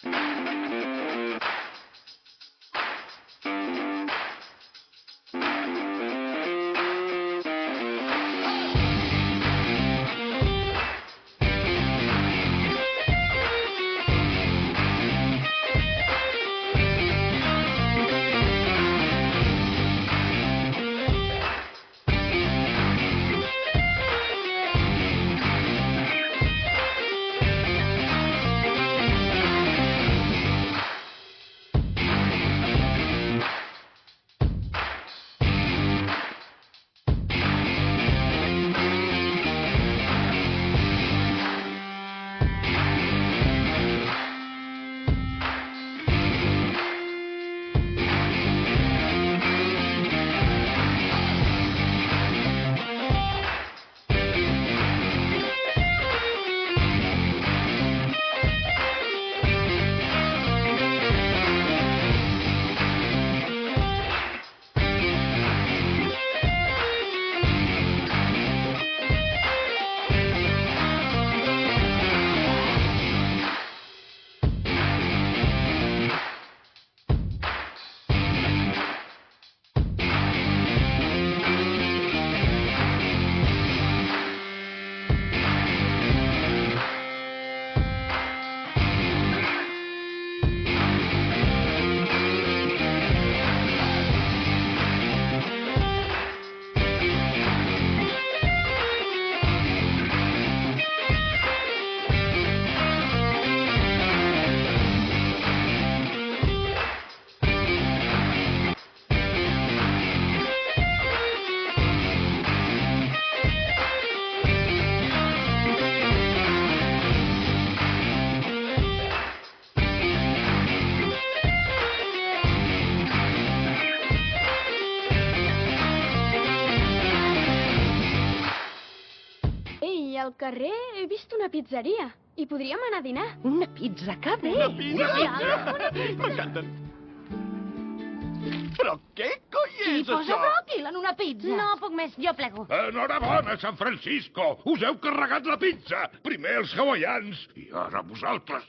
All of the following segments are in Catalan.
Al carrer he vist una pizzeria i podríem anar a dinar. Una pizza, que bé! Una pizza! M'encanten. Però què coi és I posa això? bròquil en una pizza. No puc més, jo plego. Enhorabona, San Francisco! Us heu carregat la pizza! Primer els hawaians i ara vosaltres.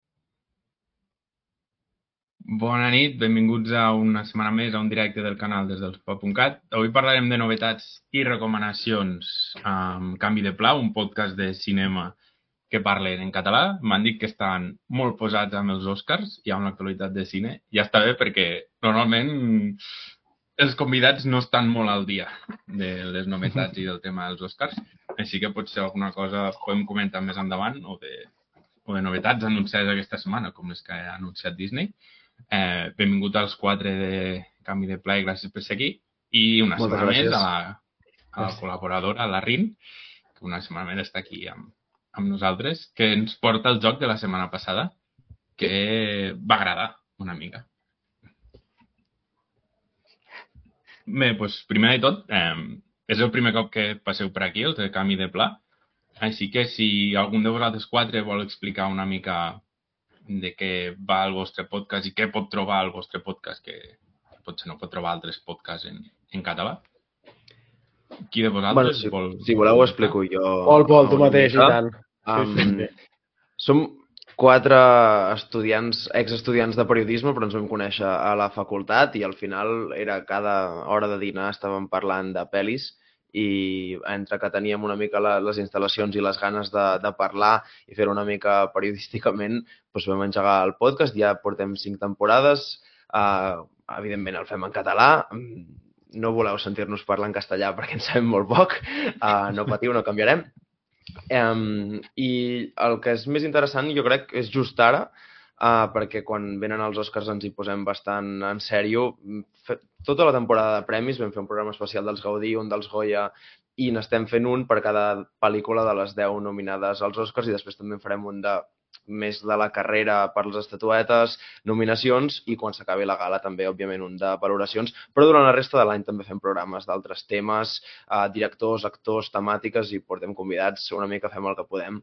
Bona nit, benvinguts a una setmana més a un directe del canal des del spa.cat. Avui parlarem de novetats i recomanacions amb Canvi de Pla, un podcast de cinema que parlen en català. M'han dit que estan molt posats amb els Oscars i amb l'actualitat de cine. Ja està bé perquè normalment els convidats no estan molt al dia de les novetats i del tema dels Oscars. Així que potser alguna cosa podem comentar més endavant o de novetats anunciades aquesta setmana, com les que ha anunciat Disney. Benvingut als 4 de Canvi de Pla i gràcies per ser aquí. I una setmana més a la col·laboradora, la Rin, que una setmana més està aquí amb nosaltres, que ens porta el joc de la setmana passada, que va agradar una mica. Bé, doncs, primer de tot, és el primer cop que passeu per aquí, els de Canvi de Pla, així que si algun de vosaltres 4 vol explicar una mica de què va el vostre podcast i què pot trobar el vostre podcast, que potser no pot trobar altres podcasts en català. Qui de vosaltres vol... Si voleu ho explico jo. Vol, tu mateix, i tant. Som 4 exestudiants de periodisme, però ens vam conèixer a la facultat i al final era cada hora de dinar estàvem parlant de pel·lis i entre que teníem una mica les instal·lacions i les ganes de parlar i fer-ho una mica periodísticament, doncs vam engegar el podcast. Ja portem 5 temporades, evidentment el fem en català, no voleu sentir-nos parlar en castellà perquè en sabem molt poc, no patiu, no canviarem. I el que és més interessant jo crec és just ara, perquè quan venen els Oscars ens hi posem bastant en sèrio. Tota la temporada de premis vam fer un programa especial dels Gaudí, un dels Goya, i n'estem fent un per cada pel·lícula de les 10 nominades als Oscars i després també en farem un més de la carrera per les estatuetes, nominacions i quan s'acabi la gala també, òbviament, un de valoracions. Però durant la resta de l'any també fem programes d'altres temes, directors, actors, temàtiques i portem convidats, una mica fem el que podem.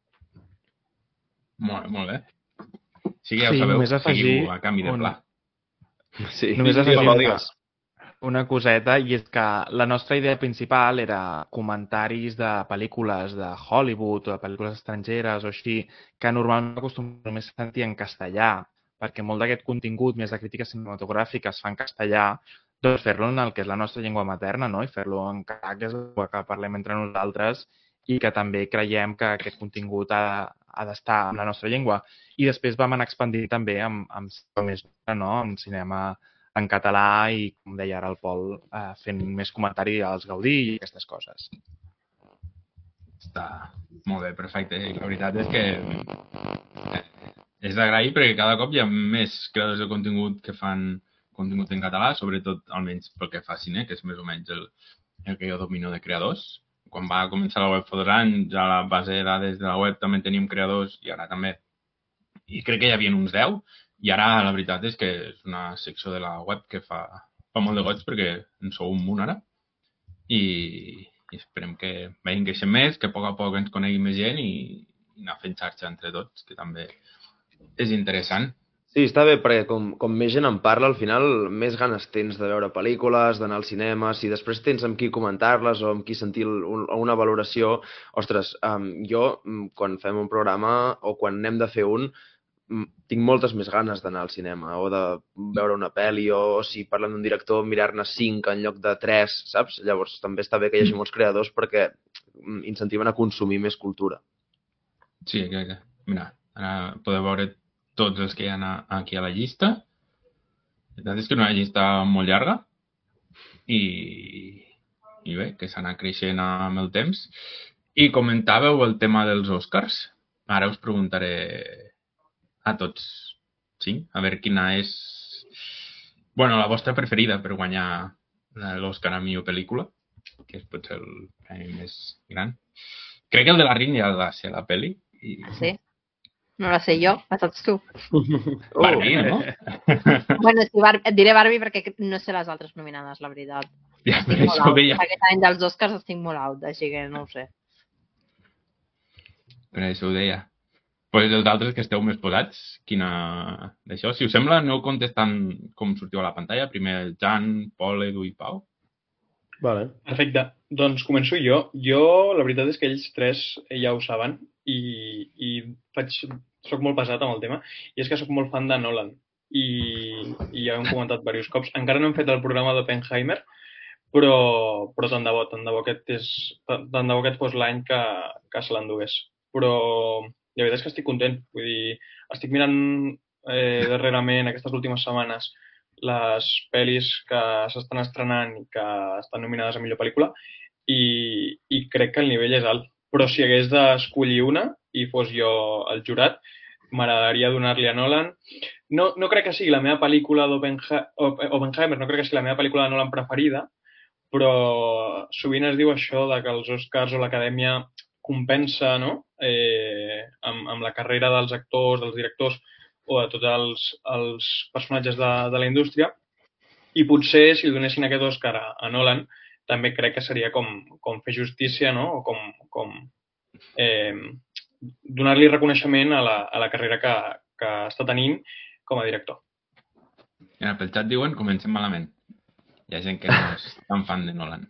Molt bé. Sí, ja ho sabeu, seguiu a Canvi de Pla. Sí, només afegir una coseta, i és que la nostra idea principal era comentaris de pel·lícules de Hollywood o de pel·lícules estrangeres o així, que normalment acostumem només a sentir en castellà, perquè molt d'aquest contingut, més de crítica cinematogràfica, es fa en castellà, doncs fer-lo en el que és la nostra llengua materna, no? I fer-lo en català, que és la llengua que parlem entre nosaltres, i que també creiem que aquest contingut ha d'estar en la nostra llengua. I després vam anar expandint també amb més, no? Amb cinema en català i, com deia ara el Pol, fent més comentari als Gaudí i aquestes coses. Està molt bé, perfecte. I la veritat és que és d'agrair perquè cada cop hi ha més creadors de contingut que fan contingut en català, sobretot almenys pel que fa a cine, que és més o menys el que jo domino de creadors. Quan va començar la web fa 2 anys, ja a la base de dades de la web també teníem creadors i ara també. I crec que hi havia uns 10. I ara la veritat és que és una secció de la web que fa molt de goig perquè en sou un munt ara i esperem que vagin creixent més, que a poc ens conegui més gent i anar fent xarxa entre tots, que també és interessant. Sí, està bé, perquè com més gent en parla, al final més ganes tens de veure pel·lícules, d'anar al cinema, si després tens amb qui comentar-les o amb qui sentir una valoració. Ostres, jo, quan fem un programa o quan n'hem de fer un, tinc moltes més ganes d'anar al cinema o de veure una pel·li o si parlen d'un director, mirar-ne 5 en lloc de 3, saps? Llavors també està bé que hi hagi molts creadors perquè incentiven a consumir més cultura. Sí, exacte. Mira, ara podeu veure tots els que hi ha aquí a la llista. La veritat és que és una llista molt llarga i bé, que s'ha anat creixent amb el temps. I comentàveu el tema dels Oscars. Ara us preguntaré a tots 5, a veure quina és la vostra preferida per guanyar l'Oscar a millor pel·lícula, que és potser el premi més gran. Crec que el de la Rin ja va ser la pel·li. Sí? No la sé jo, la saps tu. Barbie, no? Bueno, sí, et diré Barbie perquè no sé les altres nominades, la veritat. Ja, per això ho deia. Aquest any dels Oscars estic molt out, així que no ho sé. Per això ho deia. Pues els altres que esteu més posats, quina d'això? Si us sembla, aneu contestant com sortiu a la pantalla. Primer el Jan, Pol, Edu i Pau. Vale. Perfecte. Doncs començo jo. Jo, la veritat és que ells 3 ja ho saben i soc molt pesat amb el tema i és que soc molt fan de Nolan i ja ho hem comentat diversos cops. Encara no hem fet el programa d'Oppenheimer, però tant de bo aquest fos l'any que se l'endugués. Però la veritat és que estic content. Vull dir, estic mirant darrerament aquestes últimes setmanes les pel·lis que s'estan estrenant i que estan nominades a millor pel·lícula i crec que el nivell és alt. Però si hagués d'escollir una i fos jo el jurat, m'agradaria donar-li a Nolan. No crec que sigui la meva pel·lícula d'Oppenheimer, no crec que sigui la meva pel·lícula de Nolan preferida, però sovint es diu això de que els Oscars o l'Acadèmia compensa, no? Amb la carrera dels actors, dels directors o de tots els personatges de la indústria i potser si li donessin aquest Òscar a Nolan també crec que seria com fer justícia, no? O com donar-li reconeixement a la carrera que està tenint com a director. Pel xat diuen comencem malament. Hi ha gent que no és tan fan de Nolan.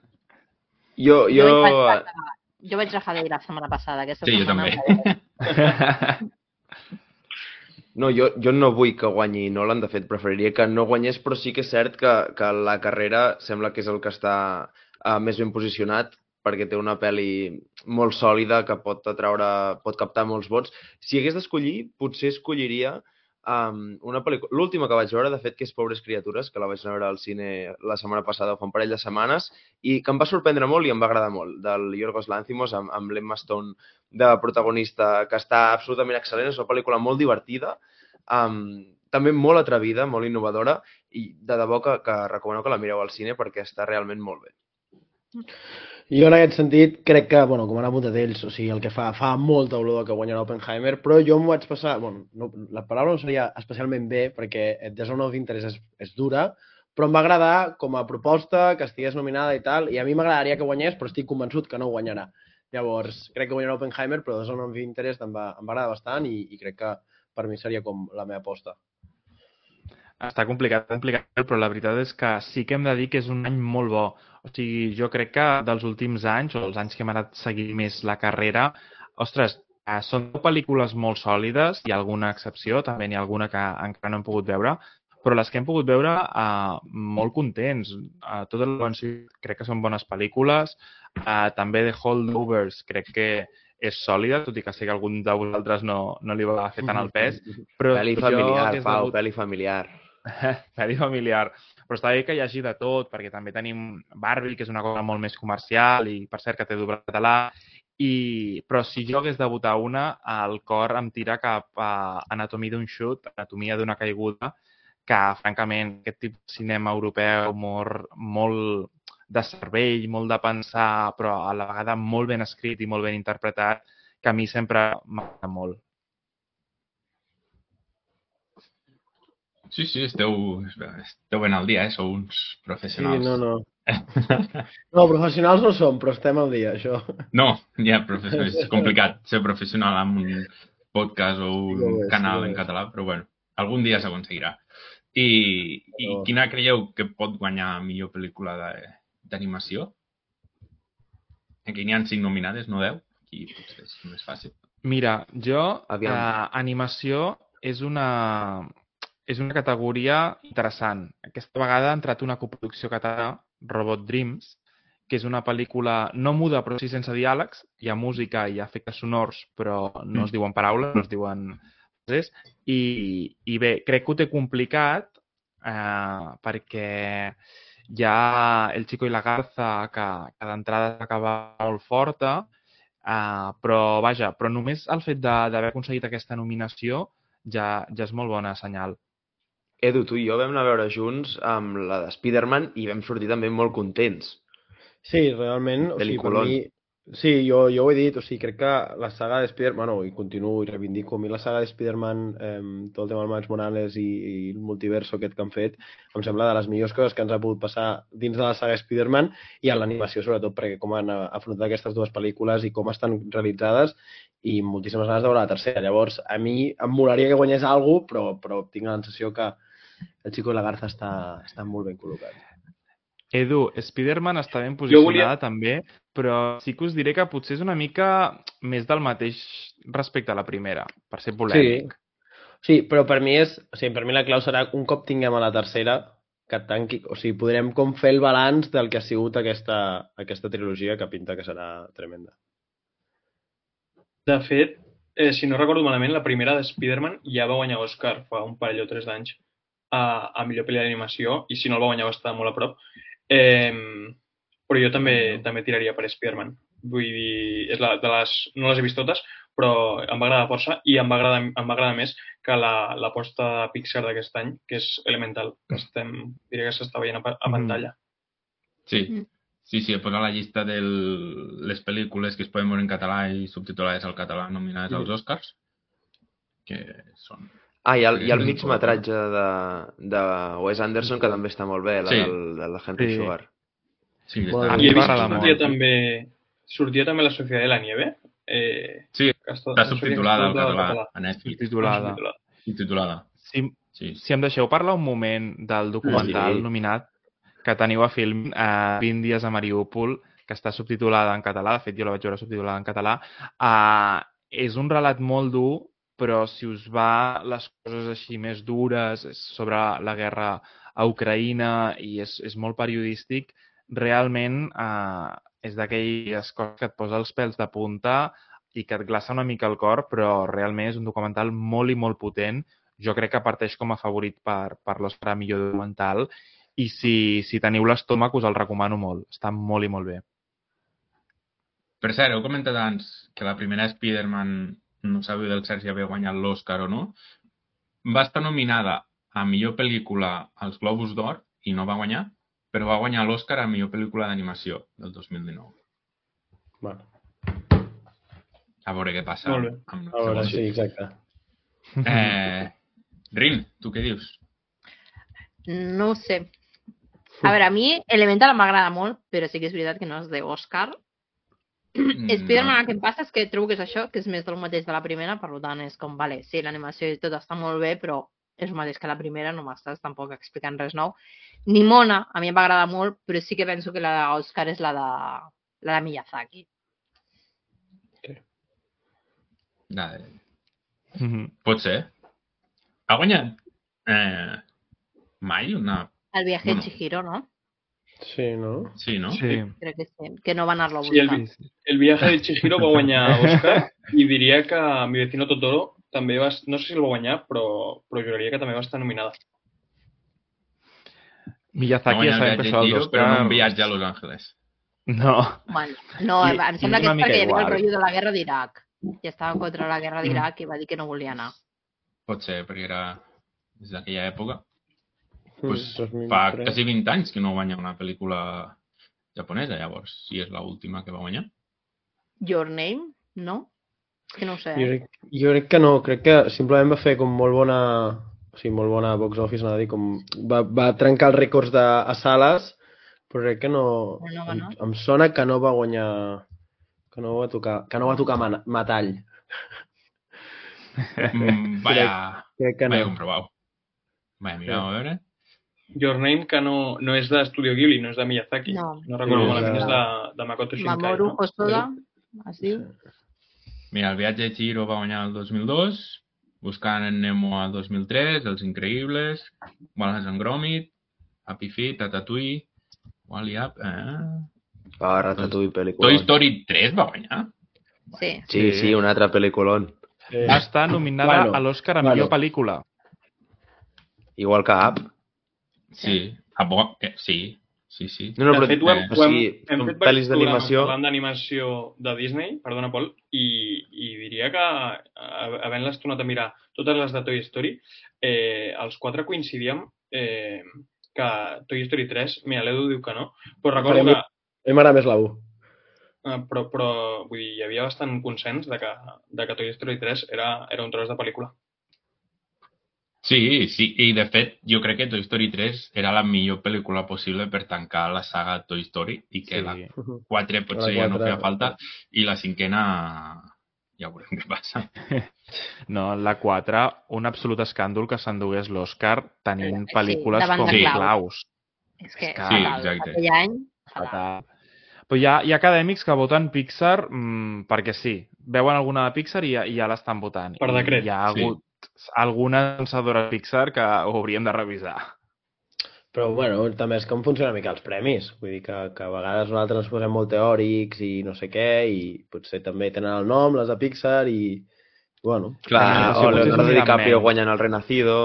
Jo vaig agafar la setmana passada. Sí, jo també. No, jo no vull que guanyi Nolan, de fet, preferiria que no guanyés, però sí que és cert que la carrera sembla que és el que està més ben posicionat, perquè té una pel·li molt sòlida que pot captar molts vots. Si hagués d'escollir, potser escolliria una pel·lícula, l'última que vaig veure, de fet, que és Pobres criatures, que la vaig veure al cine la setmana passada, fa un parell de setmanes, i que em va sorprendre molt i em va agradar molt, del Yorgos Lanthimos, amb l'Emma Stone de protagonista, que està absolutament excel·lent, és una pel·lícula molt divertida, també molt atrevida, molt innovadora, i de debò que recomano que la mireu al cine perquè està realment molt bé. Jo en aquest sentit crec que, com han apuntat ells, o sigui, el que fa molta olor que guanyarà Oppenheimer, però jo m'ho vaig passar, la paraula no seria especialment bé, perquè The Zone of Interest és dura, però em va agradar com a proposta, que estigués nominada i tal, i a mi m'agradaria que guanyés, però estic convençut que no guanyarà. Llavors, crec que guanyarà Oppenheimer, però The Zone of Interest em va agradar bastant i crec que per mi seria com la meva aposta. Està complicat, però la veritat és que sí que hem de dir que és un any molt bo. O sigui, jo crec que dels últims anys, o els anys que hem anat seguint més la carrera, ostres, són pel·lícules molt sòlides, hi ha alguna excepció, també n'hi ha alguna que encara no hem pogut veure, però les que hem pogut veure, molt contents. Totes les crec que són bones pel·lícules. També The Holdovers crec que és sòlida, tot i que sé que algun de vosaltres no li va fer tant el pes. Però Pel·li familiar, Pau, pel·li familiar. Pel·li familiar. Però està bé que hi hagi de tot, perquè també tenim Barbie, que és una cosa molt més comercial i, per cert, que té doblat català. Però si jo hagués de votar una, el cor em tira cap a Anatomia d'un xut, Anatomia d'una caiguda, que, francament, aquest tipus de cinema europeu molt de cervell, molt de pensar, però a la vegada molt ben escrit i molt ben interpretat, que a mi sempre m'agrada molt. Sí, esteu ben al dia, sou uns professionals. Sí, no. No, professionals no som, però estem al dia, això. No, és complicat ser professional amb un podcast o un canal en català, però bueno, algun dia s'aconseguirà. I quina creieu que pot guanyar millor pel·lícula d'animació? Aquí n'hi ha 5 nominades, no 10. Aquí potser és més fàcil. Mira, animació és una categoria interessant. Aquesta vegada ha entrat una coproducció catalana, Robot Dreams, que és una pel·lícula no muda però sí sense diàlegs. Hi ha música, hi ha efectes sonors, però no es diuen paraules, no es diuen frases. I bé, crec que ho té complicat perquè hi ha El Chico i la Garza, que d'entrada acaba molt forta, però vaja, però només el fet d'haver aconseguit aquesta nominació ja és molt bona senyal. Edu, tu i jo vam anar a veure junts amb la de Spider-Man i vam sortir també molt contents. Sí, realment, o sigui, per mi... Sí, jo ho he dit, o sigui, crec que la saga de Spider-Man, i continuo i reivindico, a mi la saga de Spider-Man, tot el tema del Miles Morales i el multiverso aquest que han fet, em sembla de les millors coses que ens ha pogut passar dins de la saga de Spider-Man i a l'animació, sobretot, perquè com han afrontat aquestes dues pel·lícules i com estan realitzades i moltíssimes ganes de veure la tercera. Llavors, a mi em molaria que guanyés alguna cosa, però tinc la sensació que El Chico i la Garza està molt ben col·locat. Edu, Spider-Man està ben posicionada també, però sí que us diré que potser és una mica més del mateix respecte a la primera, per ser polèmic. Sí, però per mi la clau serà un cop tinguem a la tercera que tanqui, o sigui, podrem com fer el balanç del que ha sigut aquesta trilogia que pinta que serà tremenda. De fet, si no recordo malament, la primera de Spider-Man ja va guanyar Òscar fa un parell o 3 d'anys a millor pel·li d'animació, i si no el va guanyar va estar molt a prop. Però jo també tiraria per Spider-Man. Vull dir, no les he vist totes, però em va agradar força i em va agradar més que l'aposta de Pixar d'aquest any, que és Elemental, que diria que s'està veient a pantalla. Sí, he posat la llista de les pel·lícules que es poden veure en català i subtitulades al català nominades als Oscars, que són... I el migmetratge de Wes Anderson, que també està molt bé, de la Henry Sugar. Sí, i he vist que sortia també La Sociedad de la Nieve. Sí, està subtitulada al català a Netflix. Subtitulada. Si em deixeu parlar un moment del documental nominat que teniu a Film, 20 dies a Mariúpol, que està subtitulada en català, de fet jo la vaig veure subtitulada en català. És un relat molt dur, però si us va les coses així més dures sobre la guerra a Ucraïna i és molt periodístic, realment és d'aquelles coses que et posa els pèls de punta i que et glaça una mica el cor, però realment és un documental molt i molt potent. Jo crec que parteix com a favorit per l'Oscar a millor documental i si teniu l'estómac us el recomano molt. Està molt i molt bé. Per cert, heu comentat abans que la primera Spider-Man, no sabeu del cert si havia guanyat l'Oscar o no, va estar nominada a millor pel·lícula als Globus d'Or i no va guanyar, però va guanyar l'Oscar a millor pel·lícula d'animació del 2019. Bueno. A veure què passa. Molt bé. A veure, sí, exacte. Rin, tu què dius? No ho sé. A veure, a mi Elemental m'agrada molt, però sí que és veritat que no és d'Oscar. Spider-Man el que em passa és que trobo que és això, que és més del mateix de la primera, per tant és com, vale, sí, l'animació i tot està molt bé, però és el mateix que la primera, no m'estàs tampoc explicant res nou. Nimona, a mi em va agradar molt, però sí que penso que la d'Òscar és la de Miyazaki. Pot ser. Ha guanyat mai una... El viaje de Chihiro, ¿no? Sí, no? Sí, no? Sí. Crec que sí, que no va anar-lo a Sí, buscar. el viaje de Chihiro va guanyar Oscar i diria que Mi vecino Totoro també va... No sé si el va guanyar, però juraria que també va estar nominada. Miyazaki ja sabem que això dels però no un Oscars... viatge a Los Angeles. No. Bueno, no, I- em sembla és que una és mica perquè hi havia el igual. rotllo de la guerra d'Iraq. I estava contra la guerra d'Iraq i va dir que no volia anar. Pot ser, perquè era des d'aquella època. Mm, Pues, 2003. fa quasi 20 anys que no guanya una pel·lícula japonesa, llavors, si és l'última que va guanyar. Your Name? No? És que no ho sé. Jo crec que no, crec que simplement va fer com molt bona, o sigui, molt bona box office, anava a dir, com va trencar els rècords a sales, però crec que no, No va anar. em sona que no va guanyar, que no va tocar metall. Crec que Vaya no. comprobau. Vaya, mireu, a veure. Your Name, que no és d'Estudio Ghibli, no és de Miyazaki. No. No recordo No, malament, és és de- de Makoto Shinkai. Mamoru no? Hosoda, es diu? Mira, el viatge de Chihiro va guanyar el 2002, Buscant en Nemo al 2003, Els Increïbles, Wallace and Gromit, Happy Feet, Ratatouille, Wall-E Up... Ratatouille, Toy pel·lícula. Story 3 va guanyar? Sí. Sí, un altre pel·lículon. Va estar nominada Bueno, a l'Oscar a millor pel·lícula. Igual que Up. Sí. Sí. No, De però, fet, o sigui, hem són fet pel·lis diversos programes d'animació. parlant d'animació de Disney, perdona, Pol, i diria que, havent-les tornat a mirar totes les de Toy Story, els quatre coincidíem que Toy Story 3, mira, l'Edu diu que no, però recordo que... A mi m'agrada més la 1. Però vull dir, hi havia bastant consens de que Toy Story 3 era un tros de pel·lícula. Sí, i de fet jo crec que Toy Story 3 era la millor pel·lícula possible per tancar la saga Toy Story i que la 4 potser ja no feia falta i la cinquena ja veurem què passa. No, la 4, un absolut escàndol que s'endugués l'Oscar tenint Sí, pel·lícules davant com de Klaus. És que Sí, fatal. exacte. Aquell any, fatal. Fatal. Però hi ha acadèmics que voten Pixar perquè sí. Veuen alguna de Pixar i ja l'estan votant. Per decret, I hi ha sí. hagut alguna pensadora Pixar que ho hauríem de revisar. Però, bueno, també és com funcionen una mica els premis. Vull dir que a vegades nosaltres ens posem molt teòrics i no sé què, i potser també tenen el nom, les de Pixar, i... Bueno, Clar, Sí, o potser Leonardo s'ho miren DiCaprio menys. guanyant el Renacido.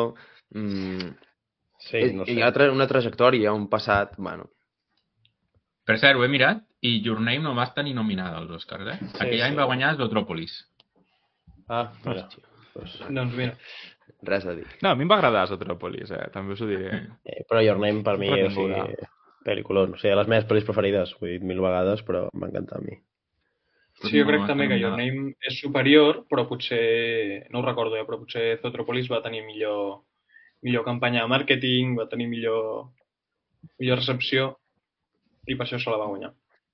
sí, no sé. Hi ha una trajectòria, un passat, bueno. Per cert, ho he mirat i Your Name no va estar ni nominada als Oscars, eh? Aquell any va guanyar Zootropolis. Ah, mira. Pues, Doncs mira, Res a dir. No, a mi em va agradar Zootropolis, també us ho diré. però Your Name per mi, o Reconeguda. sigui, pel·lículon. O sigui, les meves pel·lis preferides, ho he dit 1000 vegades, però m'ha encantat a mi. sí, jo crec també que Your Name és superior, però potser, no ho recordo però potser Zootropolis va tenir millor campanya de màrqueting, va tenir millor recepció, i per això se la va guanyar.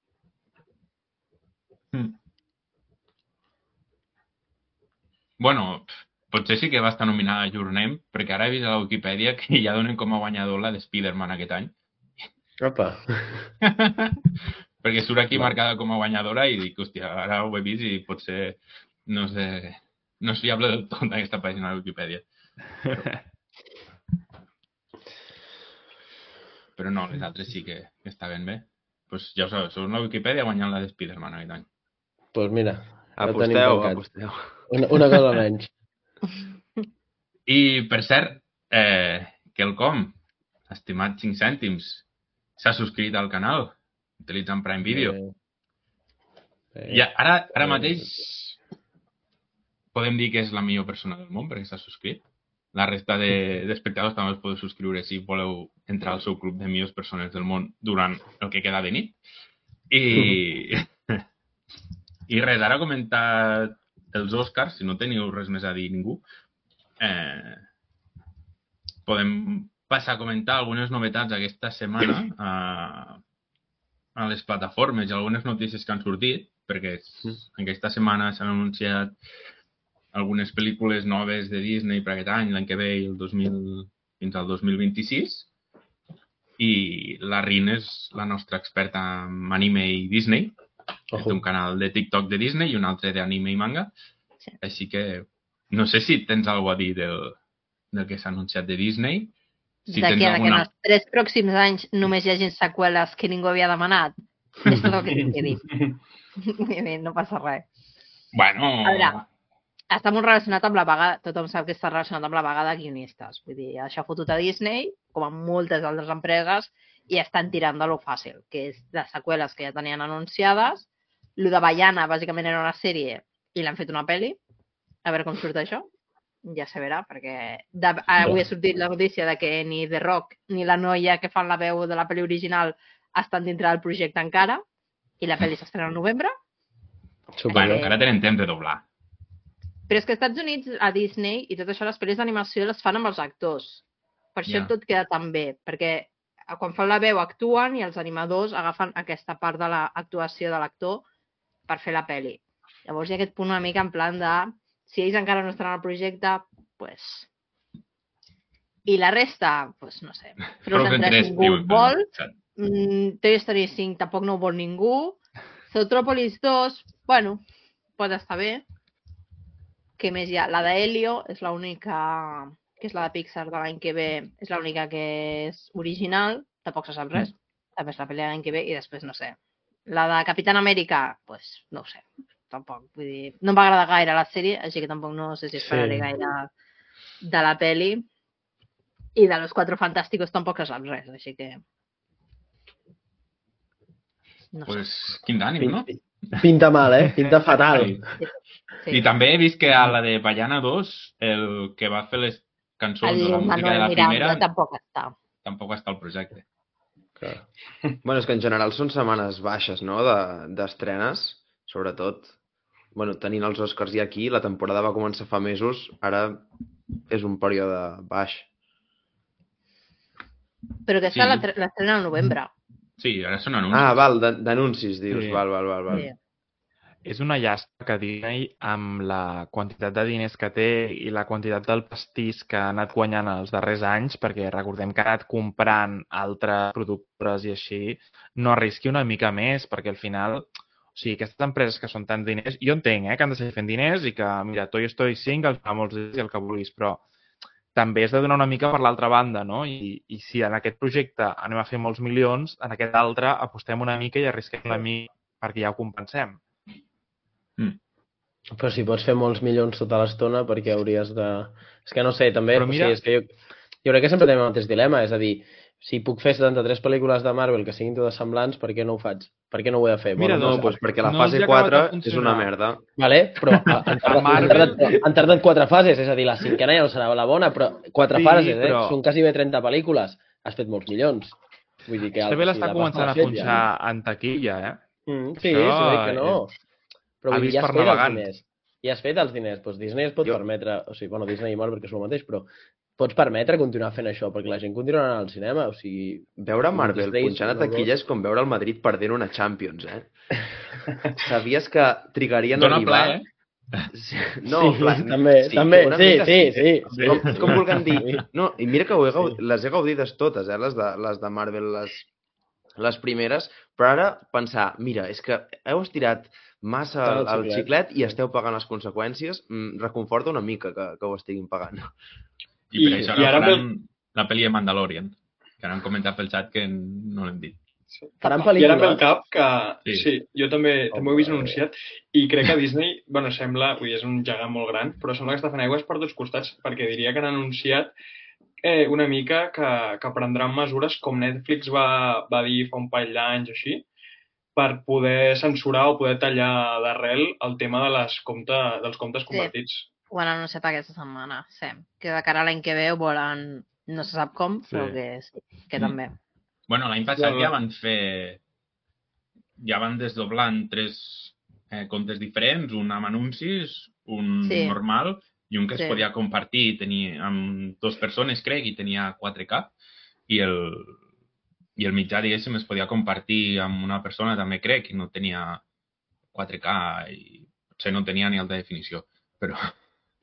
Bueno, potser sí que va estar nominada a Your Name, perquè ara he vist a la Wikipedia que ja donen com a guanyador la de Spider-Man aquest any. Opa! Perquè surt aquí marcada com a guanyadora i dic, hòstia, ara ho he vist i potser no sé, no és fiable del tot aquesta pàgina de Wikipedia. Però no, les altres sí que estaven bé. Pues ja ho sabeu, surt la Wikipedia guanyant la de Spider-Man aquest any. Doncs mira, ja ho tenim Aposteu, tancat. aposteu. Una cosa menys. I, per cert, quelcom, estimat 5 cèntims, s'ha subscrit al canal utilitzant Prime Video. I ara mateix podem dir que és la millor persona del món perquè s'ha subscrit. La resta d'espectadors també us podeu subscriure si voleu entrar al seu club de millors persones del món durant el que queda de nit. I res, ara comentar els Oscars, si no teniu res més a dir ningú, podem passar a comentar algunes novetats aquesta setmana a les plataformes i algunes notícies que han sortit, perquè aquesta setmana s'han anunciat algunes pel·lícules noves de Disney per aquest any, l'any que ve i fins al 2026. I la Rin és la nostra experta en anime i Disney. Té un canal de TikTok de Disney i un altre d'anime i manga. Sí. Així que no sé si tens alguna a dir del que s'ha anunciat de Disney. Si D'aquí tens a que en els 3 pròxims anys només hi hagin seqüeles que ningú havia demanat. És tot el que tinc que dir. No passa res. Bueno... A veure, està molt relacionat amb la vaga, tothom sap que està relacionat amb la vaga de guionistes. Vull dir, això ha fotut a Disney, com a moltes altres empreses, i estan tirant de lo fàcil, que és les seqüeles que ja tenien anunciades. Lo de Bayana, bàsicament, era una sèrie i l'han fet una pel·li. A veure com surt això. Ja se verà, perquè avui ha sortit la notícia de que ni The Rock ni la noia que fan la veu de la pel·li original estan dintre del projecte encara, i la pel·li s'estrena al novembre. Bueno, encara tenen temps de doblar. Però és que als Estats Units, a Disney i tot això, les pel·lis d'animació les fan amb els actors. Per això tot queda tan bé, perquè quan fan la veu actuen i els animadors agafen aquesta part de l'actuació de l'actor per fer la pel·li. Llavors hi ha aquest punt una mica en plan de si ells encara no estan al projecte, pues... I la resta, pues no sé. Frozen 3 ningú vol. Toy Story 5 tampoc no ho vol ningú. Zootropolis 2, bueno, pot estar bé. Què més hi ha? La d'Helio és l'única, que és la de Pixar de l'any que ve, és l'única que és original, tampoc se sap res. També és la pel·li de l'any que ve i després no sé. La de Capitán Amèrica, pues no ho sé, tampoc. Vull dir, no em va agradar gaire la sèrie, així que tampoc no sé si esperaré gaire de la pel·li. I de Los Cuatro Fantásticos tampoc se sap res, així que... No pues, quin d'ànim, no? Pinta mal, Pinta fatal. Sí. I també he vist que a la de Bayana 2, el que va fer les cançons de la música de la primera, tampoc està al projecte. Bueno, és que en general són setmanes baixes, no?, d'estrenes, sobretot. Bueno, tenint els Oscars ja aquí, la temporada va començar fa mesos, ara és un període baix. Però aquesta l'estrena al novembre. Sí, ara són anuncis. Ah, val, d'anuncis, dius. Sí. Val. Sí. És una llàstima que Disney, amb la quantitat de diners que té i la quantitat del pastís que ha anat guanyant els darrers anys, perquè recordem que ha anat comprant altres productores i així, no arrisqui una mica més, perquè al final, o sigui, aquestes empreses que són tants diners, jo entenc que han de seguir fent diners i que, mira, Toy Story 5 els fa molts diners i el que vulguis, però també has de donar una mica per l'altra banda, no? I si en aquest projecte anem a fer molts milions, en aquest altre apostem una mica i arrisquem una mica perquè ja ho compensem. Però si pots fer molts milions tota l'estona, perquè hauries de... És que no sé, també... Mira... O sigui, és que jo crec que sempre tenim el mateix dilema, és a dir, si puc fer 73 pel·lícules de Marvel que siguin totes semblants, per què no ho faig? Per què no ho he de fer? Mira, bueno, doncs perquè la fase 4 és una merda. Vale, però han tardat 4 fases, és a dir, la cinquena ja no serà la bona, però 4 fases, però... Són quasi bé 30 pel·lícules. Has fet molts milions. Vull dir que... També l'està començant a punxar en taquilla, Sí, crec que no. Però vull dir, ja has fet els diners. Ja has fet els diners. Doncs Disney es pot permetre... O sigui, bueno, Disney i Marvel, que és el mateix, però pots permetre continuar fent això, perquè la gent continuarà anant al cinema, o sigui... Veure Marvel punxant a taquilla és com veure el Madrid perdent una Champions, Sabies que trigarien a arribar... Dóna pla, No, també, sí. Com vulguem dir... No, i mira que les he gaudides totes, les de Marvel, les primeres, però ara pensar, mira, és que heu estirat massa el xiclet i esteu pagant les conseqüències, reconforta una mica que ho estiguin pagant. I per això ara faran la pel·li de Mandalorian, que ara han comentat pel xat que no l'hem dit. Faran pel·lícula. I ara pel cap que... Sí, jo també ho he vist anunciat i crec que Disney, bueno, sembla, és un gegant molt gran, però sembla que està fent aigües per tots costats, perquè diria que han anunciat una mica que prendran mesures com Netflix va dir fa un parell d'anys o així, per poder censurar o poder tallar d'arrel el tema dels comptes convertits. Ho han anunciat aquesta setmana, sí. Que de cara a l'any que ve ho volen, no se sap com, però que també. Bueno, l'any passat ja van desdoblar en 3 comptes diferents, un amb anuncis, un normal i un que es podia compartir amb 2 persones, crec, i tenia 4K, i el mitjà, diguéssim, es podia compartir amb una persona, també crec, i no tenia 4K i potser no tenia ni alta definició, però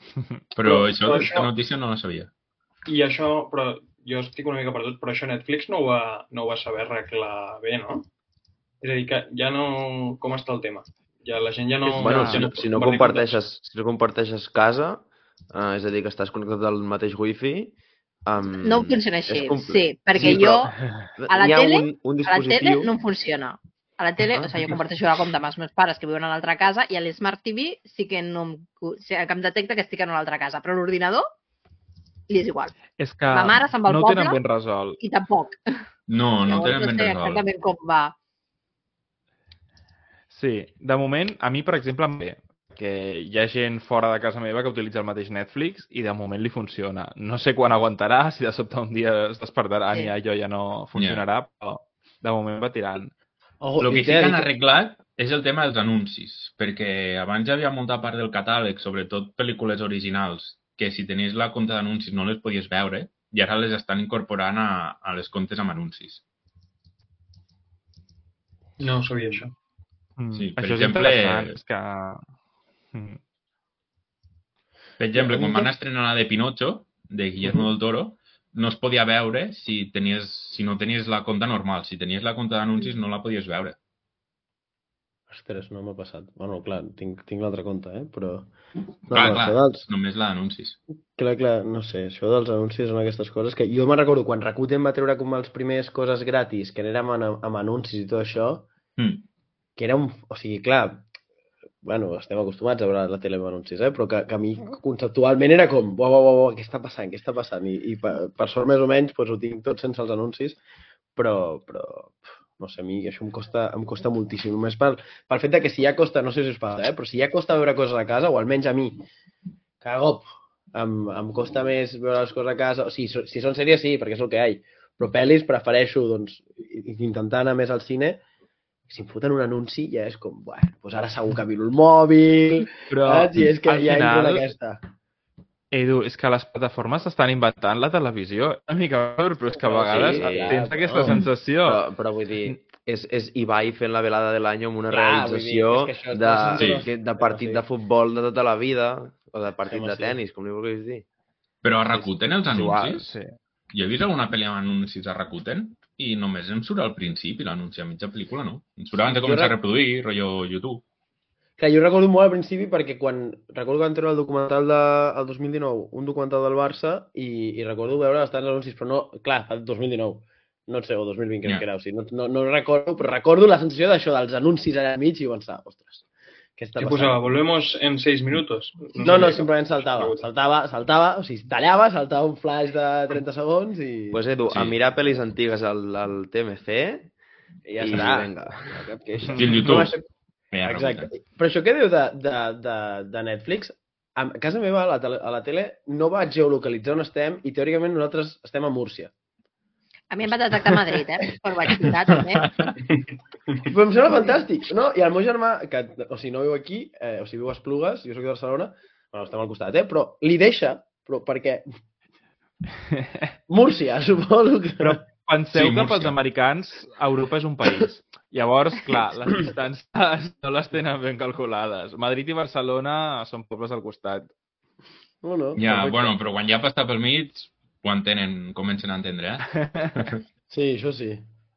Però això, aquesta notícia no la sabia. I això, però jo estic una mica perdut, però això Netflix no ho va saber arreglar bé, no? És a dir, que ja no... Com està el tema? Ja la gent ja no... Bueno, ja si no comparteixes casa, és a dir, que estàs connectat al mateix wifi... No funciona així, sí, perquè jo a la tele no em funciona. A la tele, o sigui, jo comparteixo la compte amb els meus pares que viuen a l'altra casa i a l'Smart TV sí que em detecta que estic en una altra casa, però l'ordinador li és igual. És que ma mare se'n va al no poble tenen ben resolt. I tampoc. No tenen ben resolt. No sé exactament com va. Sí, de moment, a mi, per exemple, em ve que hi ha gent fora de casa meva que utilitza el mateix Netflix i de moment li funciona. No sé quan aguantarà, si de sobte un dia es despertaran i allò ja no funcionarà, però de moment va tirant. El que sí que han arreglat és el tema dels anuncis, perquè abans hi havia molta part del catàleg, sobretot pel·lícules originals, que si tenies la compte d'anuncis no les podies veure, i ara les estan incorporant a les comptes amb anuncis. No sabia això. Sí, per això exemple, és que... Per exemple, quan van estrenar la de Pinocho, de Guillermo del Toro, no es podia veure si no tenies la compte normal. Si tenies la compte d'anuncis no la podies veure. Ostres, no m'ha passat. Bueno, clar, tinc l'altra compte, però... Clar, només la d'anuncis. Clar, no sé, això dels anuncis són aquestes coses que jo me'n recordo quan Rakuten va treure com els primers coses gratis, que érem amb anuncis i tot això, que era un... O sigui, clar, bueno, estem acostumats a veure la tele amb anuncis, però que a mi conceptualment era com, què està passant? I per sort més o menys ho tinc tot sense els anuncis, però no sé, a mi això em costa moltíssim. Només pel fet que si ja costa, no sé si us passa, però si ja costa veure coses a casa, o almenys a mi, cada cop em costa més veure les coses a casa, o sigui, si són sèries sí, perquè és el que hi ha, però pel·lis prefereixo, doncs, intentar anar més al cine. Si em foten un anunci ja és com, doncs ara segur que miro el mòbil, saps? I és que ja entro en aquesta. Edu, és que les plataformes estan inventant la televisió. Una mica, però és que a vegades tens aquesta sensació. Però vull dir, és Ibai fent la velada de l'any amb una realització de partit de futbol de tota la vida, o de partit de tennis, com li vulguis dir. Però a Rakuten els anuncis? Jo he vist alguna pel·li amb anuncis a Rakuten i només em surt al principi l'anunci, a mitja pel·lícula no. Em surt abans de començar a reproduir, rotllo YouTube. Clar, jo recordo molt al principi perquè recordo que van treure el documental del 2019, un documental del Barça, i recordo veure bastants anuncis, però no, clar, el 2019, no sé, o 2020 crec que era, o sigui, no recordo, però recordo la sensació d'això, dels anuncis allà al mig i pensar, ostres, què està passant? Què posava? ¿Volvemos en 6 minutos? No, simplement saltava, o sigui, tallava, saltava un flash de 30 segons i... Pues Edu, a mirar pel·lis antigues al TMC i ja està. Vinga. I el YouTube. Exacte. Però això que diu de Netflix, a casa meva, a la tele, no vaig geolocalitzar on estem i teòricament nosaltres estem a Múrcia. A mi em va detectar a Madrid, però vaig tirar també. Però em sembla fantàstic, no? I el meu germà, que o sigui, no viu aquí, o sigui, viu a Esplugues, jo soc de Barcelona, bueno, estem al costat, però li deixa, però perquè... Múrcia, suposo que... Però penseu que pels americans Europa és un país. Llavors, clar, les distàncies no les tenen ben calculades. Madrid i Barcelona són pobles al costat. Ja, bueno, però quan ja passa pel mig, ho entenen, comencen a entendre, Sí, això sí.